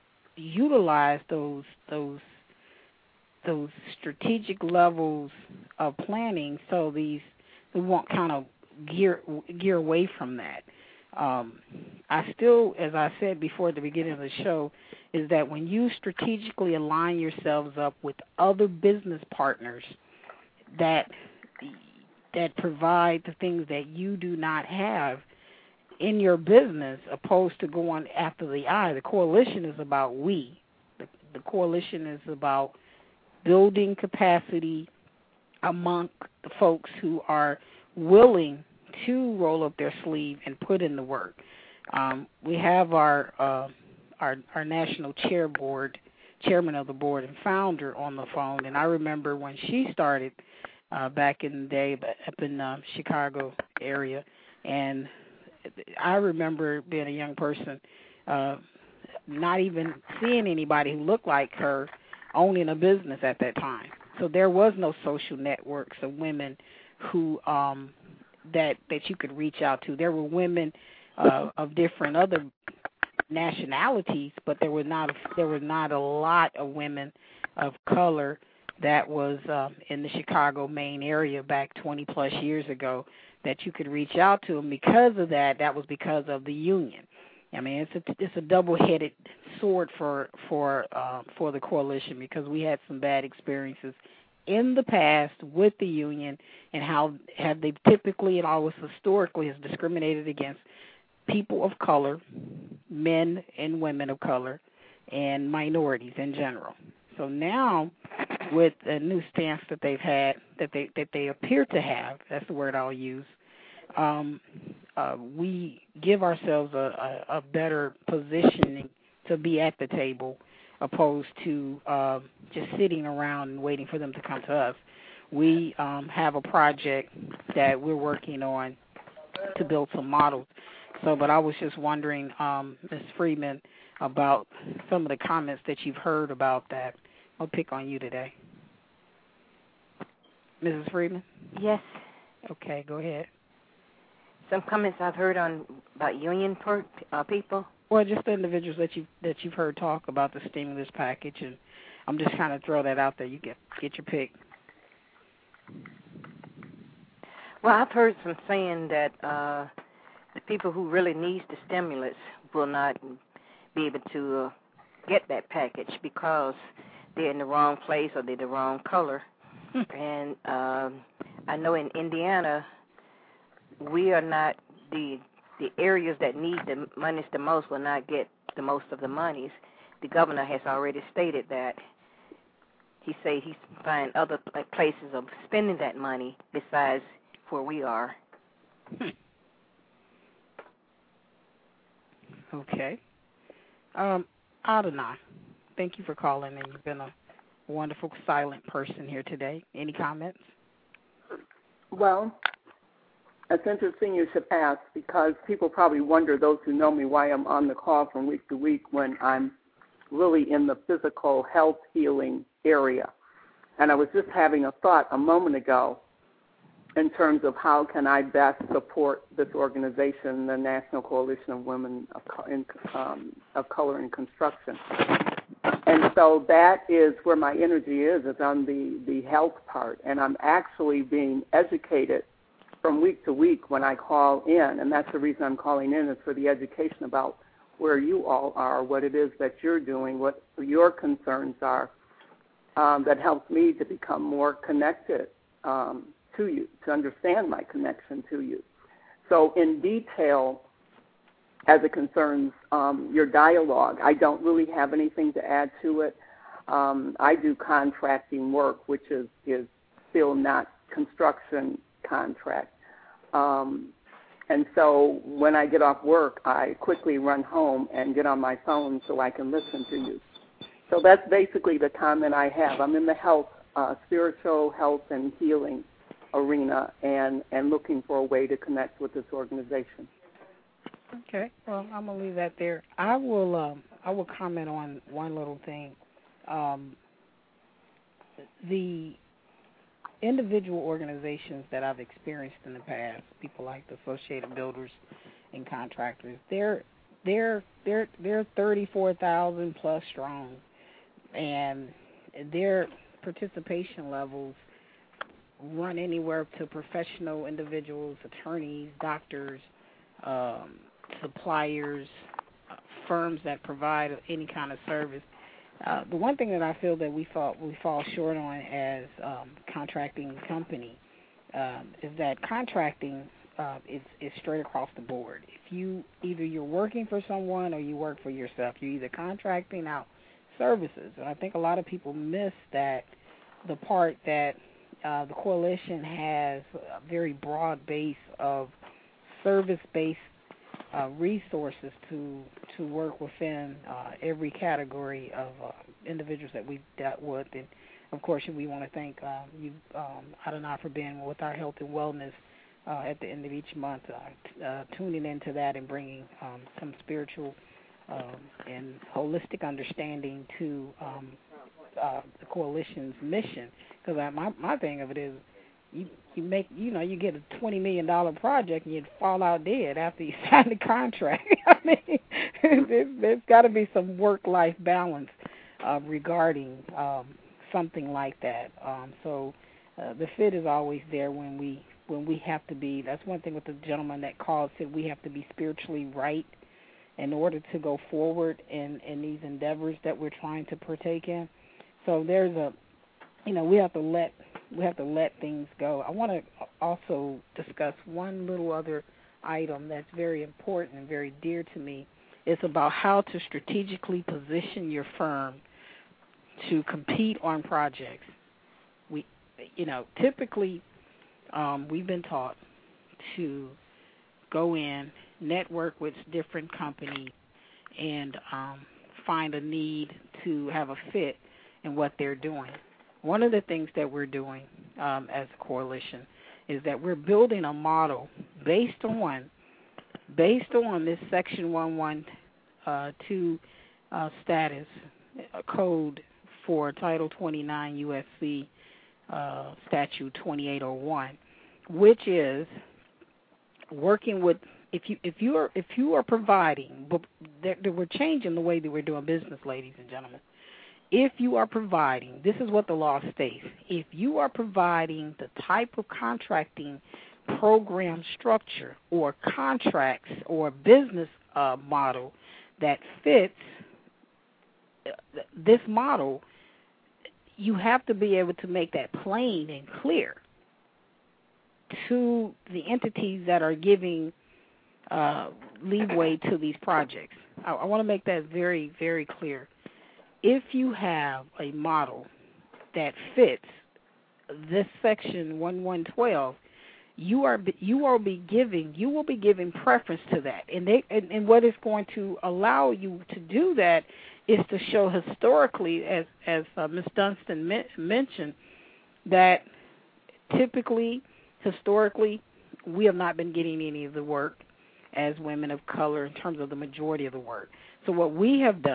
utilize those those those strategic levels of planning, so these we won't kind of gear gear away from that. Um, I still, as I said before at the beginning of the show, is that when you strategically align yourselves up with other business partners that that provide the things that you do not have in your business, opposed to going after the I. The coalition is about we. The, the coalition is about building capacity among the folks who are willing to roll up their sleeve and put in the work. Um, we have our, uh, our our national chair board, chairman of the board and founder on the phone, and I remember when she started uh, back in the day up in the uh, Chicago area, and I remember being a young person, uh, not even seeing anybody who looked like her owning a business at that time. So there was no social networks of women who um, that that you could reach out to. There were women uh, of different other nationalities, but there were not a, there were not a lot of women of color that was um, in the Chicago main area back twenty plus years ago that you could reach out to. And because of that, that was because of the union. I mean, it's a it's a double-headed sword for for uh, for the coalition, because we had some bad experiences in the past with the union and how have they typically and always historically has discriminated against people of color, men and women of color, and minorities in general. So now, with a new stance that they've had, that they that they appear to have, that's the word I'll use. Um, uh, we give ourselves a, a, a better positioning to be at the table, opposed to uh, just sitting around and waiting for them to come to us. We um, have a project that we're working on to build some models. So, but I was just wondering, um, Miz Freeman, about some of the comments that you've heard about that. I'll pick on you today. Missus Freeman? Yes. Okay, go ahead. Some comments I've heard on about union per, uh, people. Well, just the individuals that you that you've heard talk about the stimulus package, and I'm just trying to throw that out there. You get get your pick. Well, I've heard some saying that uh, the people who really need the stimulus will not be able to uh, get that package because they're in the wrong place or they're the wrong color. And um, I know in Indiana, we are not the the areas that need the monies the most will not get the most of the monies. The governor has already stated that. He say he's find other places of spending that money besides where we are. Okay. Um, Adonai, thank you for calling, and you've been a wonderful silent person here today. Any comments? Well, it's interesting you should ask, because people probably wonder, those who know me, why I'm on the call from week to week when I'm really in the physical health healing area. And I was just having a thought a moment ago in terms of how can I best support this organization, the National Coalition of Women of, in, um, of Color in Construction. And so that is where my energy is, is on the, the health part. And I'm actually being educated from week to week when I call in, and that's the reason I'm calling in, is for the education about where you all are, what it is that you're doing, what your concerns are, um, that helps me to become more connected um, to you, to understand my connection to you. So in detail, as it concerns um, your dialogue, I don't really have anything to add to it. Um, I do contracting work, which is, is still not construction contract. Um, and so when I get off work, I quickly run home and get on my phone so I can listen to you. So that's basically the comment I have. I'm in the health, uh, spiritual health and healing arena, and, and looking for a way to connect with this organization. Okay, well, I'm gonna leave that there. I will, um, I will comment on one little thing. Um, the individual organizations that I've experienced in the past, people like the Associated Builders and Contractors, they're they're they're they're thirty-four thousand plus strong, and their participation levels run anywhere to professional individuals, attorneys, doctors, um, suppliers, uh, firms that provide any kind of service. Uh, the one thing that I feel that we fall we fall short on as um, contracting company um, is that contracting uh, is, is straight across the board. If you either you're working for someone or you work for yourself, you're either contracting out services, and I think a lot of people miss that the part that uh, the coalition has a very broad base of service-based uh, resources to to work within uh, every category of uh, individuals that we've dealt with. And, of course, we want to thank um, you, um, Adonai, for being with our health and wellness uh, at the end of each month, uh, t- uh, tuning into that and bringing um, some spiritual um, and holistic understanding to um, uh, the coalition's mission. Because my, my thing of it is, You you make you know you get a twenty million dollar project and you fall out dead after you sign the contract. I mean, there's, there's got to be some work life balance uh, regarding um, something like that. Um, so uh, the fit is always there when we when we have to be. That's one thing with the gentleman that called, said we have to be spiritually right in order to go forward in in these endeavors that we're trying to partake in. So there's a you know we have to let. We have to let things go. I want to also discuss one little other item that's very important and very dear to me. It's about how to strategically position your firm to compete on projects. We, you know, typically um, we've been taught to go in, network with different companies, and um, find a need to have a fit in what they're doing. One of the things that we're doing um, as a coalition is that we're building a model based on based on this Section one twelve uh, status uh, code for Title twenty-nine U S C uh, Statute twenty-eight oh one, which is working with if you if you are if you are providing, but we're changing the way that we're doing business, ladies and gentlemen. If you are providing, this is what the law states, if you are providing the type of contracting program structure or contracts or business uh, model that fits this model, you have to be able to make that plain and clear to the entities that are giving uh, leeway to these projects. I, I want to make that very, very clear. If you have a model that fits this Section one twelve, you are you will be giving you will be giving preference to that, and they and, and what is going to allow you to do that is to show historically, as as uh, Miz Dunstan me- mentioned, that typically, historically, we have not been getting any of the work as women of color in terms of the majority of the work. So what we have done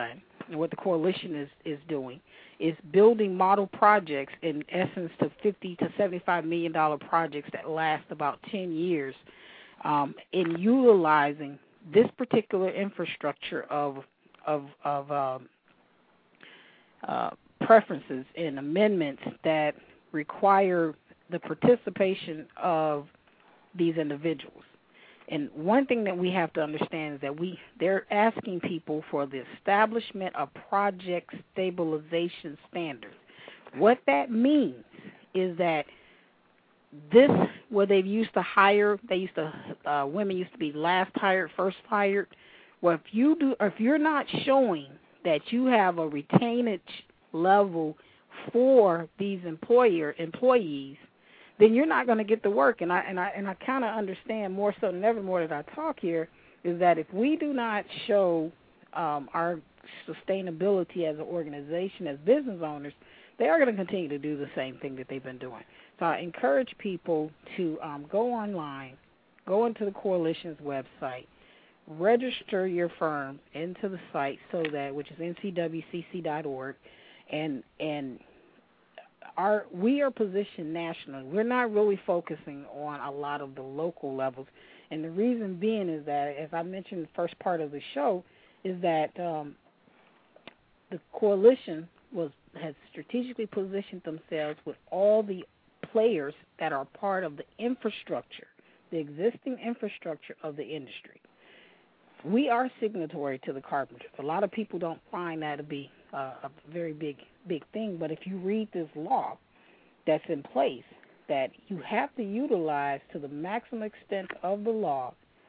and what the coalition is, is doing, is building model projects, in essence, to fifty to seventy-five million dollar projects that last about ten years, um, in utilizing this particular infrastructure of of, of um, uh, preferences and amendments that require the participation of these individuals. And one thing that we have to understand is that we they're asking people for the establishment of project stabilization standards. What that means is that this, where they used to hire, they used to uh, women used to be last hired, first hired. Well, if you do, if you're not showing that you have a retainage level for these employer employees, then you're not going to get the work. And I and I and I kind of understand more so than ever more that I talk here is that if we do not show um, our sustainability as an organization, as business owners, they are going to continue to do the same thing that they've been doing. So I encourage people to um, go online, go into the coalition's website, register your firm into the site so that, which is N C W C C dot org, and and our we are positioned nationally. We're not really focusing on a lot of the local levels, and the reason being is that, as I mentioned in the first part of the show, is that um, the coalition was has strategically positioned themselves with all the players that are part of the infrastructure, the existing infrastructure of the industry. We are signatory to the Carpenters. A lot of people don't find that to be uh, a very big, big thing, but if you read this law that's in place, that you have to utilize to the maximum extent of the law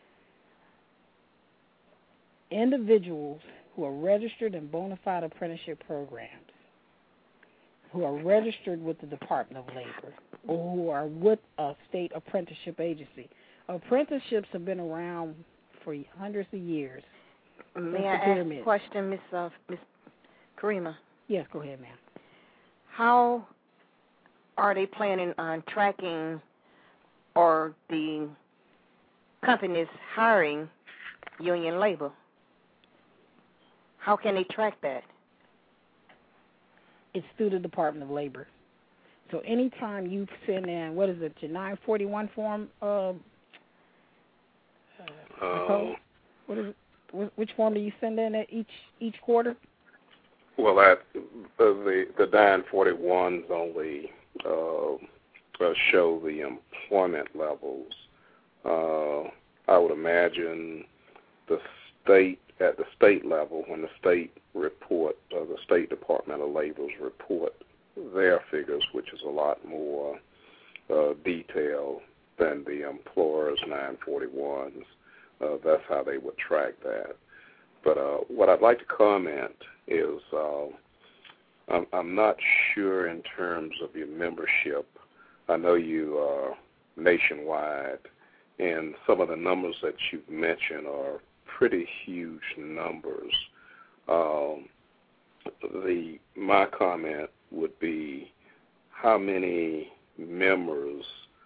individuals who are registered in bona fide apprenticeship programs, who are registered with the Department of Labor, or who are with a state apprenticeship agency. Apprenticeships have been around for hundreds of years. May I ask a question, Miss uh, Miss Karima? Yes, go ahead, ma'am. How are they planning on tracking, or the companies hiring union labor? How can they track that? It's through the Department of Labor. So anytime you send in, what is it, your nine forty-one form? Uh, uh, what is it? Which form do you send in at each each quarter? Well, that the the nine forty-ones only uh, uh, show the employment levels. Uh, I would imagine the state at the state level, when the state report, uh, the State Department of Labor's report their figures, which is a lot more uh, detailed than the employer's nine forty-ones. Uh, that's how they would track that. But uh, what I'd like to comment is uh, I'm, I'm not sure in terms of your membership. I know you are nationwide, and some of the numbers that you've mentioned are pretty huge numbers. Um, the my comment would be how many members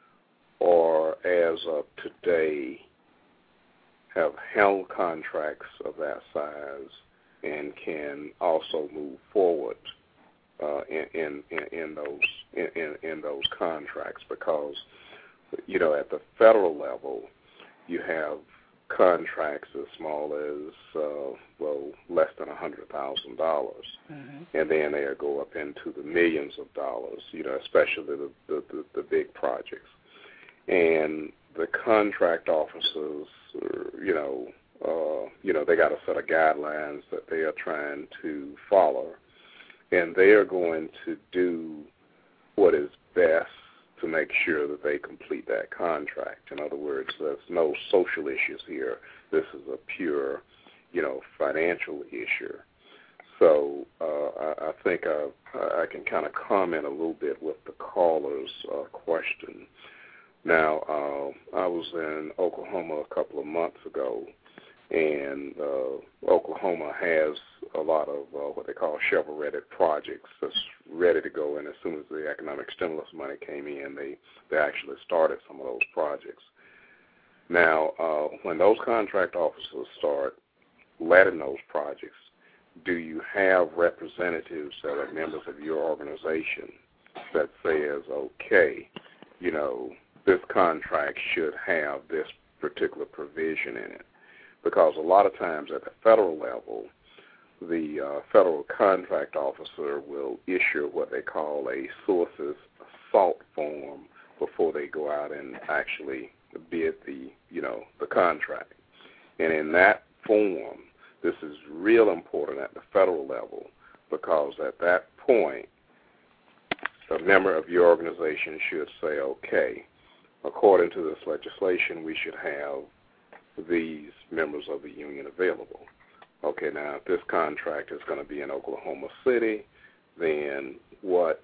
are, as of today, have held contracts of that size and can also move forward uh, in, in, in, in those in, in those contracts, because you know at the federal level you have contracts as small as uh, well less than a hundred thousand dollars, mm-hmm. and then they'll go up into the millions of dollars. You know, especially the the, the, the big projects, and the contract officers, are, you know, uh, you know, they got a set of guidelines that they are trying to follow, and they are going to do what is best to make sure that they complete that contract. In other words, there's no social issues here. This is a pure, you know, financial issue. So uh, I, I think I, I can kind of comment a little bit with the caller's uh, question. Now, uh, I was in Oklahoma a couple of months ago, and uh, Oklahoma has a lot of uh, what they call shovel-ready projects that's ready to go, and as soon as the economic stimulus money came in, they, they actually started some of those projects. Now, uh, when those contract officers start letting those projects, do you have representatives that are members of your organization that says, okay, you know, this contract should have this particular provision in it? Because a lot of times at the federal level, the uh, federal contract officer will issue what they call a sources assault form before they go out and actually bid the, you know, the contract. And in that form, this is real important at the federal level, because at that point, a member of your organization should say, okay, according to this legislation, we should have these members of the union available. Okay, now if this contract is going to be in Oklahoma City, then what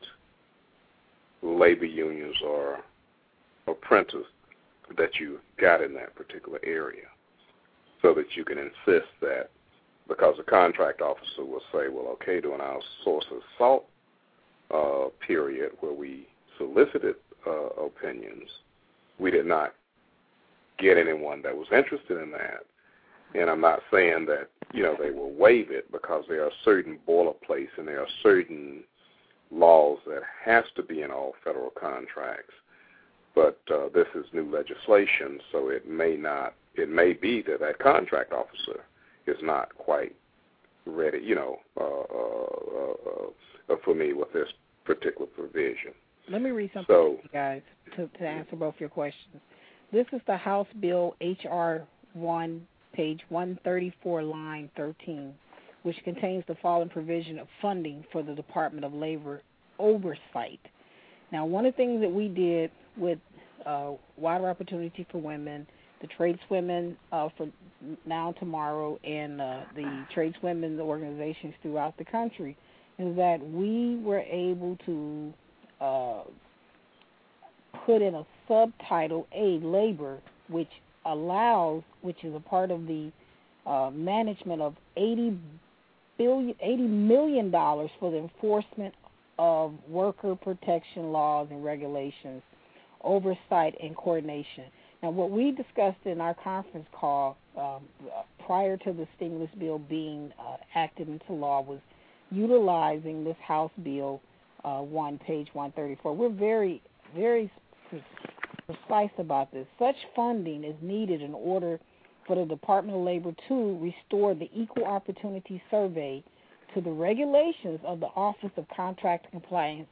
labor unions or apprentices that you got in that particular area, so that you can insist that, because the contract officer will say, well, okay, during our source assault uh, period where we solicited uh, opinions, we did not get anyone that was interested in that. And I'm not saying that, you know, they will waive it, because there are certain boilerplates and there are certain laws that has to be in all federal contracts. But uh, this is new legislation, so it may not, it may be that that contract officer is not quite ready, you know, uh, uh, uh, familiar with this particular provision. Let me read something so, to you guys to, to answer both your questions. This is the House Bill H R one, page one thirty-four, line thirteen, which contains the following provision of funding for the Department of Labor oversight. Now, one of the things that we did with uh, Wider Opportunity for Women, the tradeswomen uh, for Now and Tomorrow, and uh, the tradeswomen organizations throughout the country, is that we were able to uh, put in a subtitle A, labor, which allows, which is a part of the uh, management of eighty billion, eighty million dollars for the enforcement of worker protection laws and regulations, oversight and coordination. Now, what we discussed in our conference call um, prior to the stimulus bill being uh, acted into law was utilizing this House Bill uh, one, page one thirty-four. We're very, very precise about this. Such funding is needed in order for the Department of Labor to restore the Equal Opportunity Survey to the regulations of the Office of Contract Compliance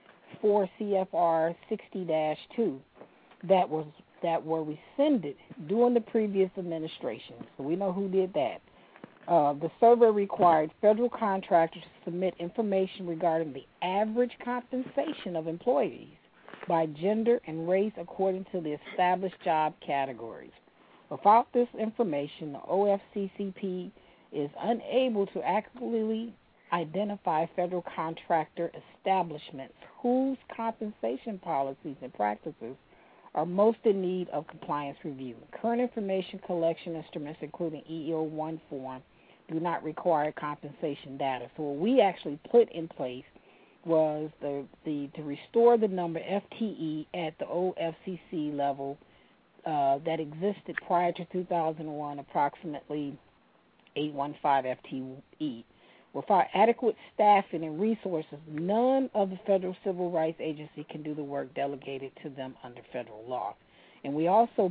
for C F R sixty dash two that was that were rescinded during the previous administration. So we know who did that. Uh, the survey required federal contractors to submit information regarding the average compensation of employees by gender and race according to the established job categories. Without this information, the O F C C P is unable to accurately identify federal contractor establishments whose compensation policies and practices are most in need of compliance review. Current information collection instruments, including E E O one form, do not require compensation data. So what we actually put in place was the, the to restore the number F T E at the O F C C level uh, that existed prior to two thousand one, approximately eight hundred fifteen F T E. Without adequate staffing and resources, none of the federal civil rights agency can do the work delegated to them under federal law. And we also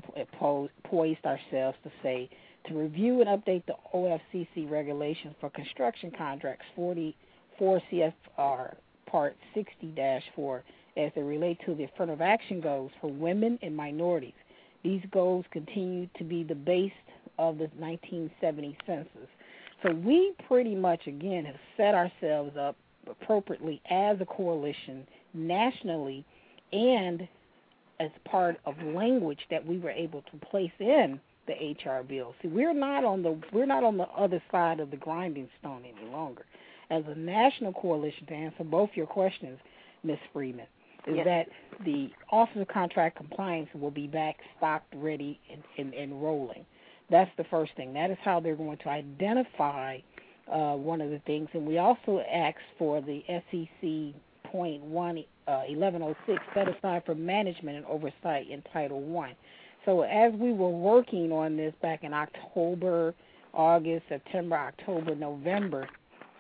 poised ourselves to say to review and update the O F C C regulations for construction contracts forty-four C F R Part sixty dash four as they relate to the affirmative action goals for women and minorities. These goals continue to be the base of the nineteen seventy census. So we pretty much, again, have set ourselves up appropriately as a coalition nationally and as part of language that we were able to place in the H R bill. See, we're not on the we're not on the other side of the grinding stone any longer. As a national coalition, to answer both your questions, Miz Freeman, is yes. that the Office of Contract Compliance will be back stocked, ready, and, and, and rolling. That's the first thing. That is how they're going to identify uh, one of the things. And we also asked for the S E C point one, uh, eleven oh six set aside for management and oversight in Title one. So as we were working on this back in October, August, September, October, November,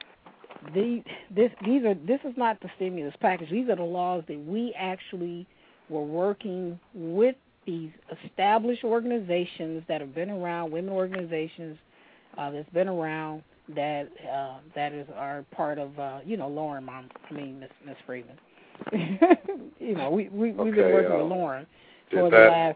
the this these are this is not the stimulus package. These are the laws that we actually were working with these established organizations that have been around, women organizations uh, that's been around that uh, that is are part of uh, you know Lauren, mom. I mean Miss Miss Freeman. you know we we we've okay, been working uh, with Lauren for that, the last.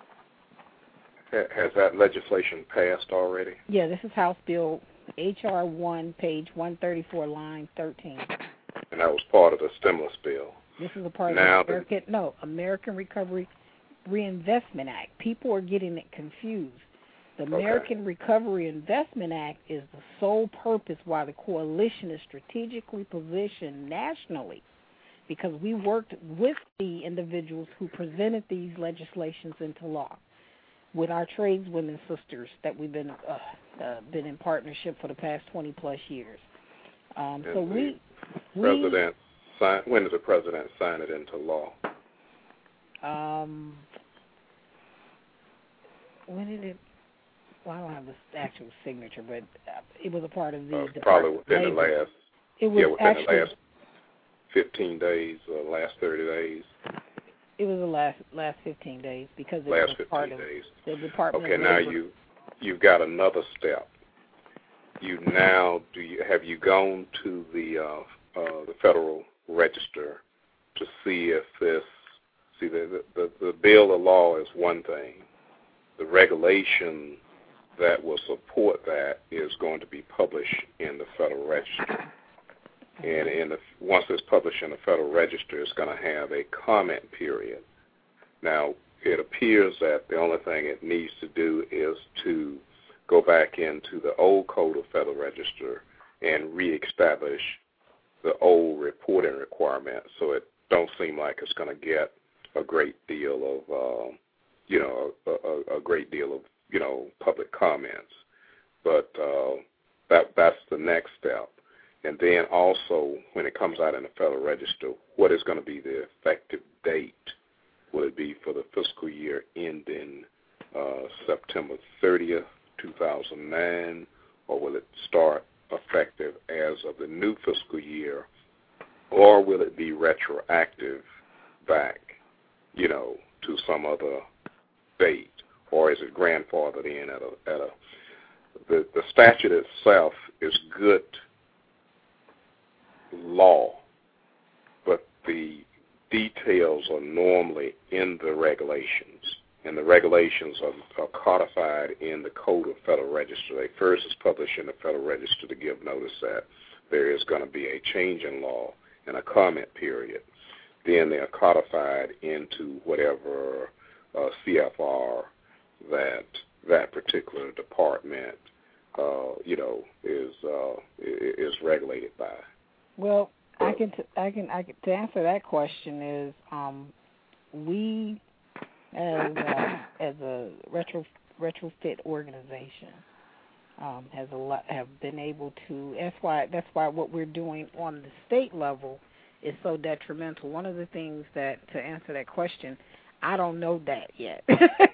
Has that legislation passed already? Yeah, this is House Bill H R one, page one thirty-four, line thirteen. And that was part of the stimulus bill. This is a part now of the American, the, no, American Recovery Reinvestment Act. People are getting it confused. The American okay. Recovery Investment Act is the sole purpose why the coalition is strategically positioned nationally, because we worked with the individuals who presented these legislations into law, with our tradeswomen sisters that we've been uh, uh, been in partnership for the past twenty plus years. Um, so we, we president sign, when did the president sign it into law? Um, when did it? Well, I don't have the actual signature, but it was a part of the uh, probably within labor. the last it was yeah within actually, the last fifteen days, uh, last thirty days. It was the last last fifteen days because it last was part fifteen of days. the Department okay, of now Labor. you you've got another step. You now do you have you gone to the uh, uh, the Federal Register to see if this see the, the the bill of law is one thing. The regulation that will support that is going to be published in the Federal Register. And in the, once it's published in the Federal Register, it's going to have a comment period. Now, it appears that the only thing it needs to do is to go back into the old Code of Federal Register and reestablish the old reporting requirements. So it don't seem like it's going to get a great deal of, uh, you know, a, a, a great deal of, you know, public comments. But uh, that that's the next step. And then also, when it comes out in the Federal Register, what is going to be the effective date? Will it be for the fiscal year ending uh, September thirtieth, two thousand nine, or will it start effective as of the new fiscal year, or will it be retroactive back, you know, to some other date, or is it grandfathered in at a at a the the statute itself is good law, but the details are normally in the regulations, and the regulations are, are codified in the Code of Federal Register. They first is published in the Federal Register to give notice that there is going to be a change in law and a comment period. Then they are codified into whatever uh, C F R that that particular department, uh, you know, is uh, is regulated by. Well, I can, t- I can, I can. To answer that question is, um, we, as a, as a retro retrofit organization, um, has a lot have been able to. That's why. That's why what we're doing on the state level is so detrimental. One of the things that to answer that question, I don't know that yet.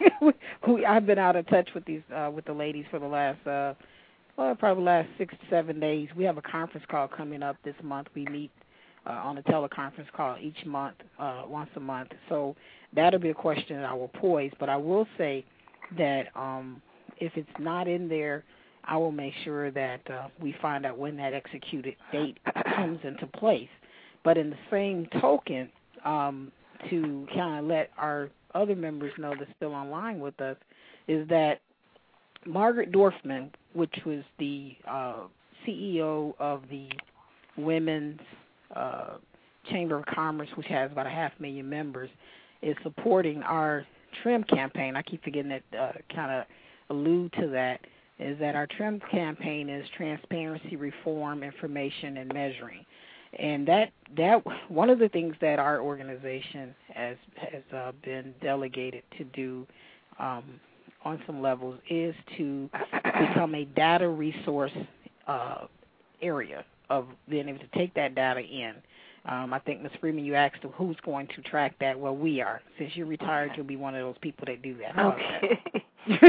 we, I've been out of touch with these uh, with the ladies for the last. Uh, Well, probably the last six to seven days. We have a conference call coming up this month. We meet uh, on a teleconference call each month, uh, once a month. So that'll be a question that I will pose. But I will say that um, if it's not in there, I will make sure that uh, we find out when that executed date comes into place. But in the same token, um, to kind of let our other members know that's still online with us, is that Margaret Dorfman, which was the uh, C E O of the Women's uh, Chamber of Commerce, which has about a half million members, is supporting our TRIM campaign. I keep forgetting that uh, kind of allude to that, is that our TRIM campaign is transparency, reform, information, and measuring. And that that one of the things that our organization has, has uh, been delegated to do um, on some levels is to become a data resource uh, area of being able to take that data in. Um, I think, Miz Freeman, you asked who's going to track that. Well, we are. Since you're retired, you'll be one of those people that do that. Okay.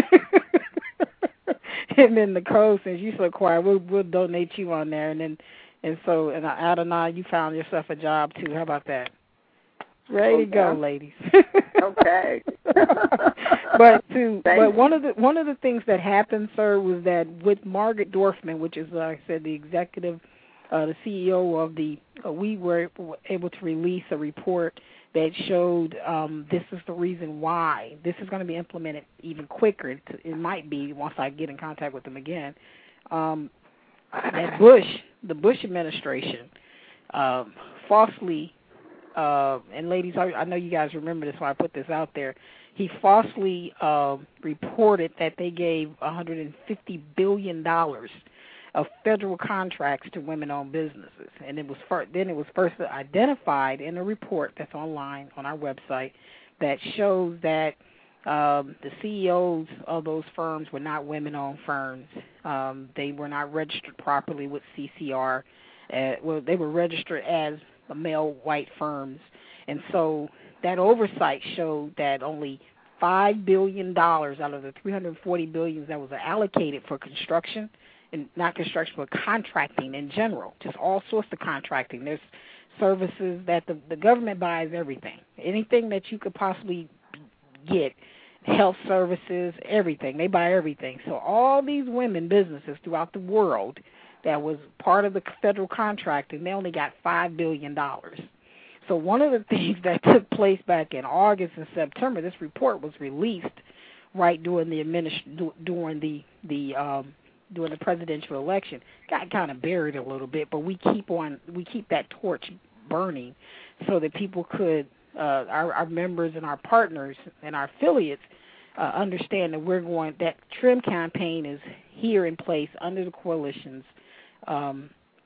And then the code, since you're so quiet, we'll, we'll donate you on there. And then And so, and Adonai, you found yourself a job too. How about that? Ready okay. to go, ladies. Okay. but to Thanks. but one of the one of the things that happened, sir, was that with Margaret Dorfman, which is, like I said, the executive, uh, the C E O of the, uh, we were able to release a report that showed um, this is the reason why this is going to be implemented even quicker. It, it might be once I get in contact with them again. Um, that Bush, the Bush administration, um, falsely. Uh, and ladies, I, I know you guys remember this, so I put this out there. He falsely uh, reported that they gave one hundred fifty billion dollars of federal contracts to women-owned businesses, and it was first, then it was first identified in a report that's online on our website that shows that um, the C E Os of those firms were not women-owned firms. Um, they were not registered properly with C C R. Uh, well, they were registered as male white firms, and so that oversight showed that only five billion dollars out of the three hundred forty billion dollars that was allocated for construction, and not construction but contracting in general, just all sorts of contracting. There's services that the, the government buys everything, anything that you could possibly get, health services, everything. They buy everything. So all these women businesses throughout the world that was part of the federal contracting, they only got five billion dollars. So one of the things that took place back in August and September, this report was released right during the administ- during the the um, during the presidential election. Got kind of buried a little bit, but we keep on we keep that torch burning so that people could uh, our, our members and our partners and our affiliates uh, understand that we're going that TRIM campaign is here in place under the coalition's. Um,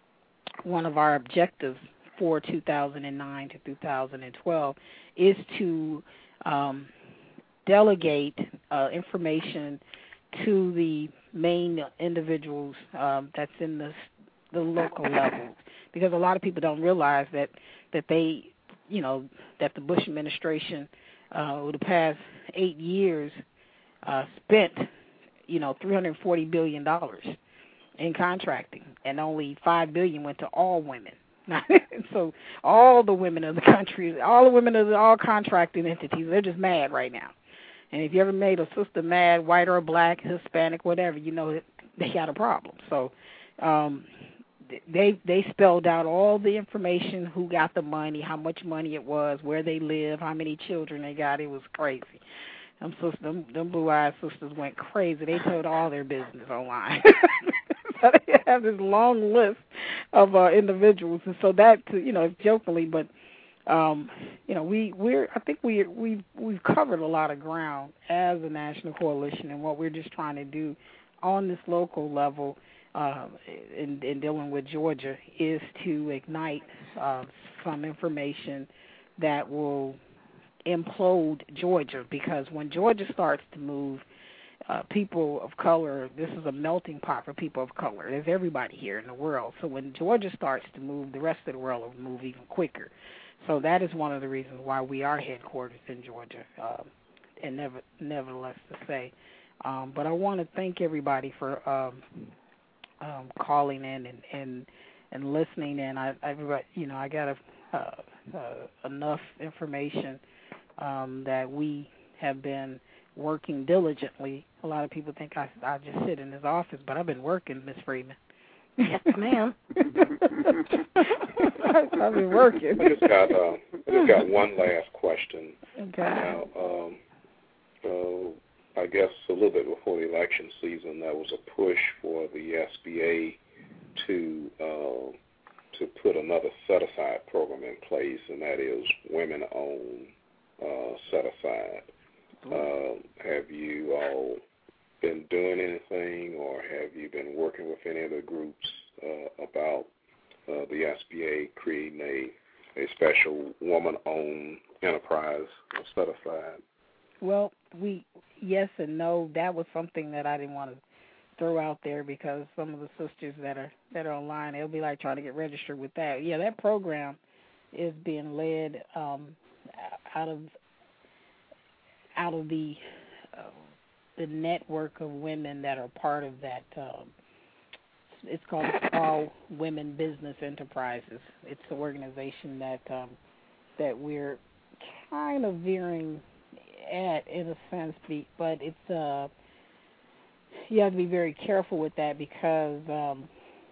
one of our objectives for two thousand nine to two thousand twelve is to um, delegate uh, information to the main individuals um, that's in the the local level, because a lot of people don't realize that that they, you know, that the Bush administration uh, over the past eight years uh, spent, you know, three hundred forty billion dollars in contracting, and only five billion dollars went to all women. So all the women of the country, all the women of the, all contracting entities, they're just mad right now. And if you ever made a sister mad, white or black, Hispanic, whatever, you know that they got a problem. So um, they they spelled out all the information, who got the money, how much money it was, where they live, how many children they got. It was crazy. Them, sisters, them, them blue-eyed sisters went crazy. They told all their business online. So they have this long list of uh, individuals, and so that, you know, jokingly, but um, you know, we we're I think we we we've covered a lot of ground as a national coalition, and what we're just trying to do on this local level uh, in, in dealing with Georgia is to ignite uh, some information that will implode Georgia, because when Georgia starts to move, uh, people of color, this is a melting pot for people of color. There's everybody here in the world. So when Georgia starts to move, the rest of the world will move even quicker. So that is one of the reasons why we are headquartered in Georgia, um, and never, nevertheless to say. Um, but I want to thank everybody for um, um, calling in and, and and listening in. I, everybody, you know, I got a, uh, uh, enough information um, that we have been working diligently. A lot of people think I, I just sit in this office, but I've been working, Miss Freeman. Yes, ma'am. I've been working. I just got uh, I just got one last question. Okay. Now, um, uh, I guess a little bit before the election season, there was a push for the S B A to uh, to put another set-aside program in place, and that is women-owned uh, set-aside. Uh, have you all been doing anything, or have you been working with any of the groups uh, about uh, the S B A creating a, a special woman-owned enterprise set-aside? Well, we yes and no. That was something that I didn't want to throw out there, because some of the sisters that are that are online, they'll be like trying to get registered with that. Yeah, that program is being led um, out of out of the uh, the network of women that are part of that um, it's called Small Women Business Enterprises. It's the organization that um, that we're kind of veering at in a sense, but it's uh, you have to be very careful with that because um,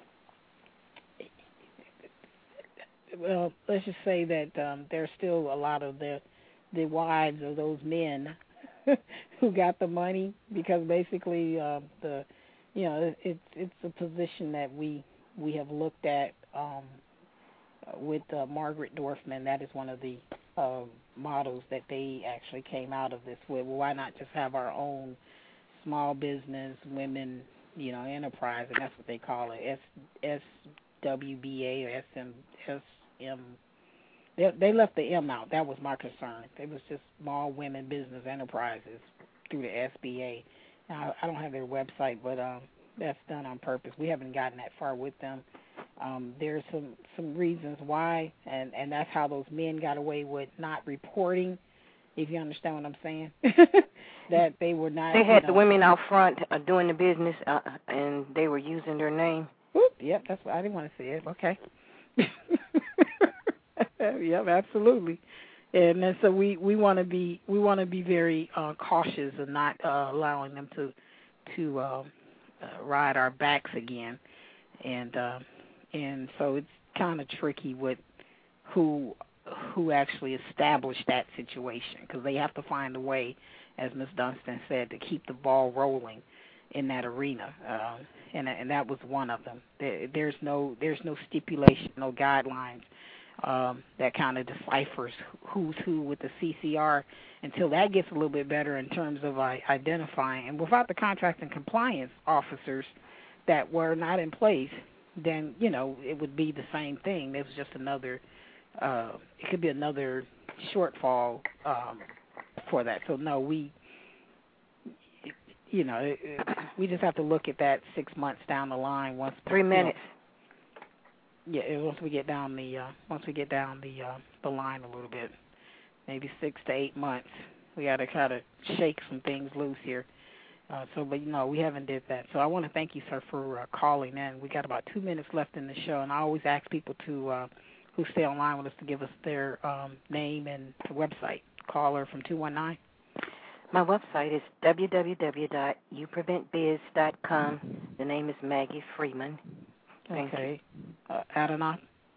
well, let's just say that um, there's still a lot of the the wives of those men who got the money because basically uh, the you know it's it's a position that we we have looked at um, with uh, Margaret Dorfman. That is one of the uh, models that they actually came out of this with. Well, why not just have our own small business women you know enterprise, and that's what they call it, S S W B A or S M S M. They, they left the M out. That was my concern. It was just Small Women Business Enterprises through the S B A. Now, I don't have their website, but um, that's done on purpose. We haven't gotten that far with them. Um, there's some, some reasons why, and, and that's how those men got away with not reporting, if you understand what I'm saying, that they were not. They had you know, the women out front uh, doing the business, uh, and they were using their name. Whoop, yep, that's what I didn't want to say it. Okay. Yep, absolutely. And then, so we, we want to be we want to be very uh, cautious and not uh, allowing them to to uh, uh, ride our backs again, and uh, and so it's kind of tricky with who who actually established that situation because they have to find a way, as Miz Dunstan said, to keep the ball rolling in that arena, uh, and and that was one of them. There, there's no there's no stipulation, no guidelines. Um, that kind of deciphers who's who with the C C R until that gets a little bit better in terms of uh, identifying. And without the contract and compliance officers that were not in place, then, you know, it would be the same thing. It was just another, uh, it could be another shortfall um, for that. So, no, we, you know, we just have to look at that six months down the line. Once Three minutes. You know, Yeah, once we get down the uh, once we get down the uh, the line a little bit, maybe six to eight months, we got to kind of shake some things loose here. Uh, so, but you know, we haven't did that. So I want to thank you, sir, for uh, calling in. We got about two minutes left in the show, and I always ask people to uh, who stay online with us to give us their um, name and website. Caller from two one nine. My website is w w w dot you prevent biz dot com. The name is Maggie Freeman. Thank okay. Uh, Adana?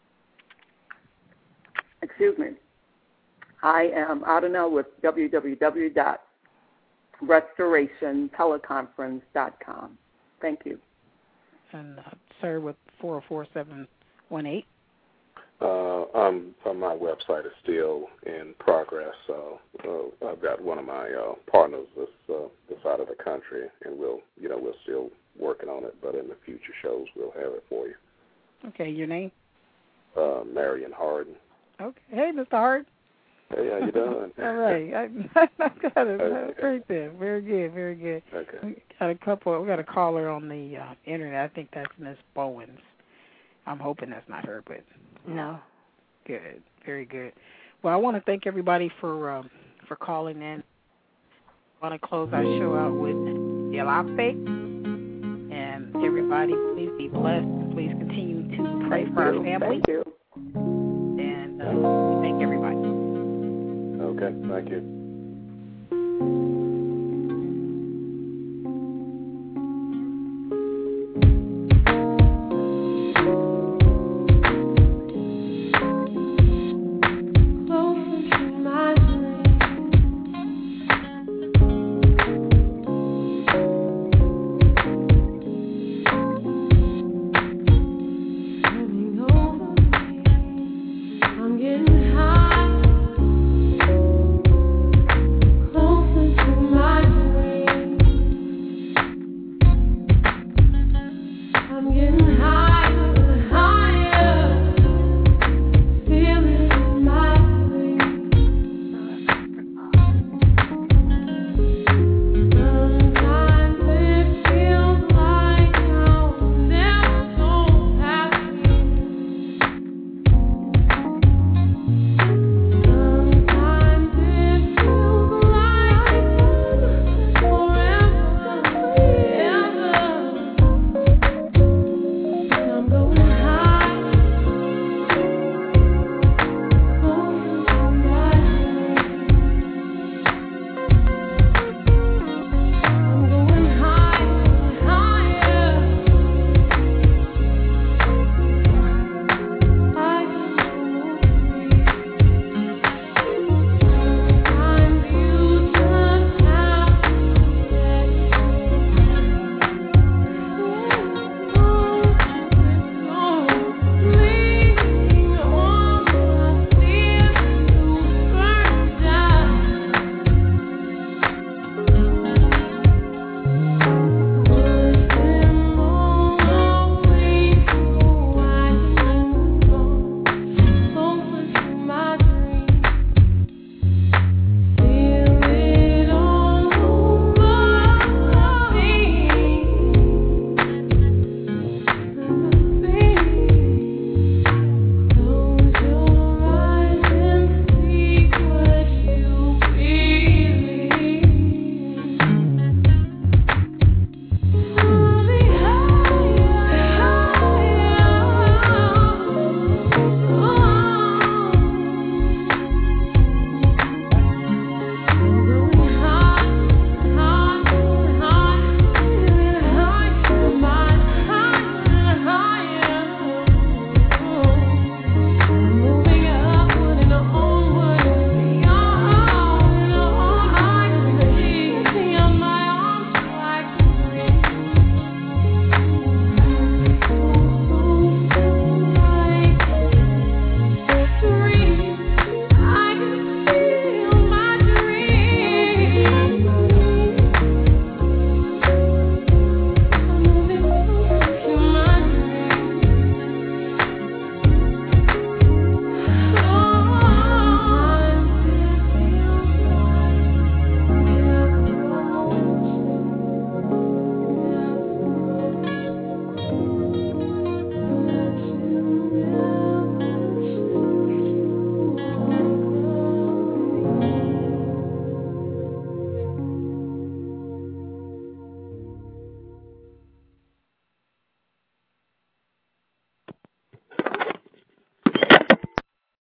Excuse me. I am Adana with w w w dot restoration teleconference dot com. Thank you. And, uh, sir, with four oh four seven one eight? Uh, um, my website is still in progress. Uh, uh, I've got one of my uh, partners this uh, this side of the country, and we'll, you know, we're still working on it. But in the future shows, we'll have it for you. Okay, your name? Uh, Marion Harden. Okay. Hey, Mister Harden. Hey, how you doing? All right, I, I got it okay. Right there. Very good, very good. Okay. We got a couple. We got a caller on the uh, internet. I think that's Miss Bowens. I'm hoping that's not her, but no. Good, very good. Well, I want to thank everybody for um, for calling in. I want to close our show out with El Ape. And everybody, please be blessed. Please continue to pray for our family. Thank you. And uh, thank everybody. Okay, thank you.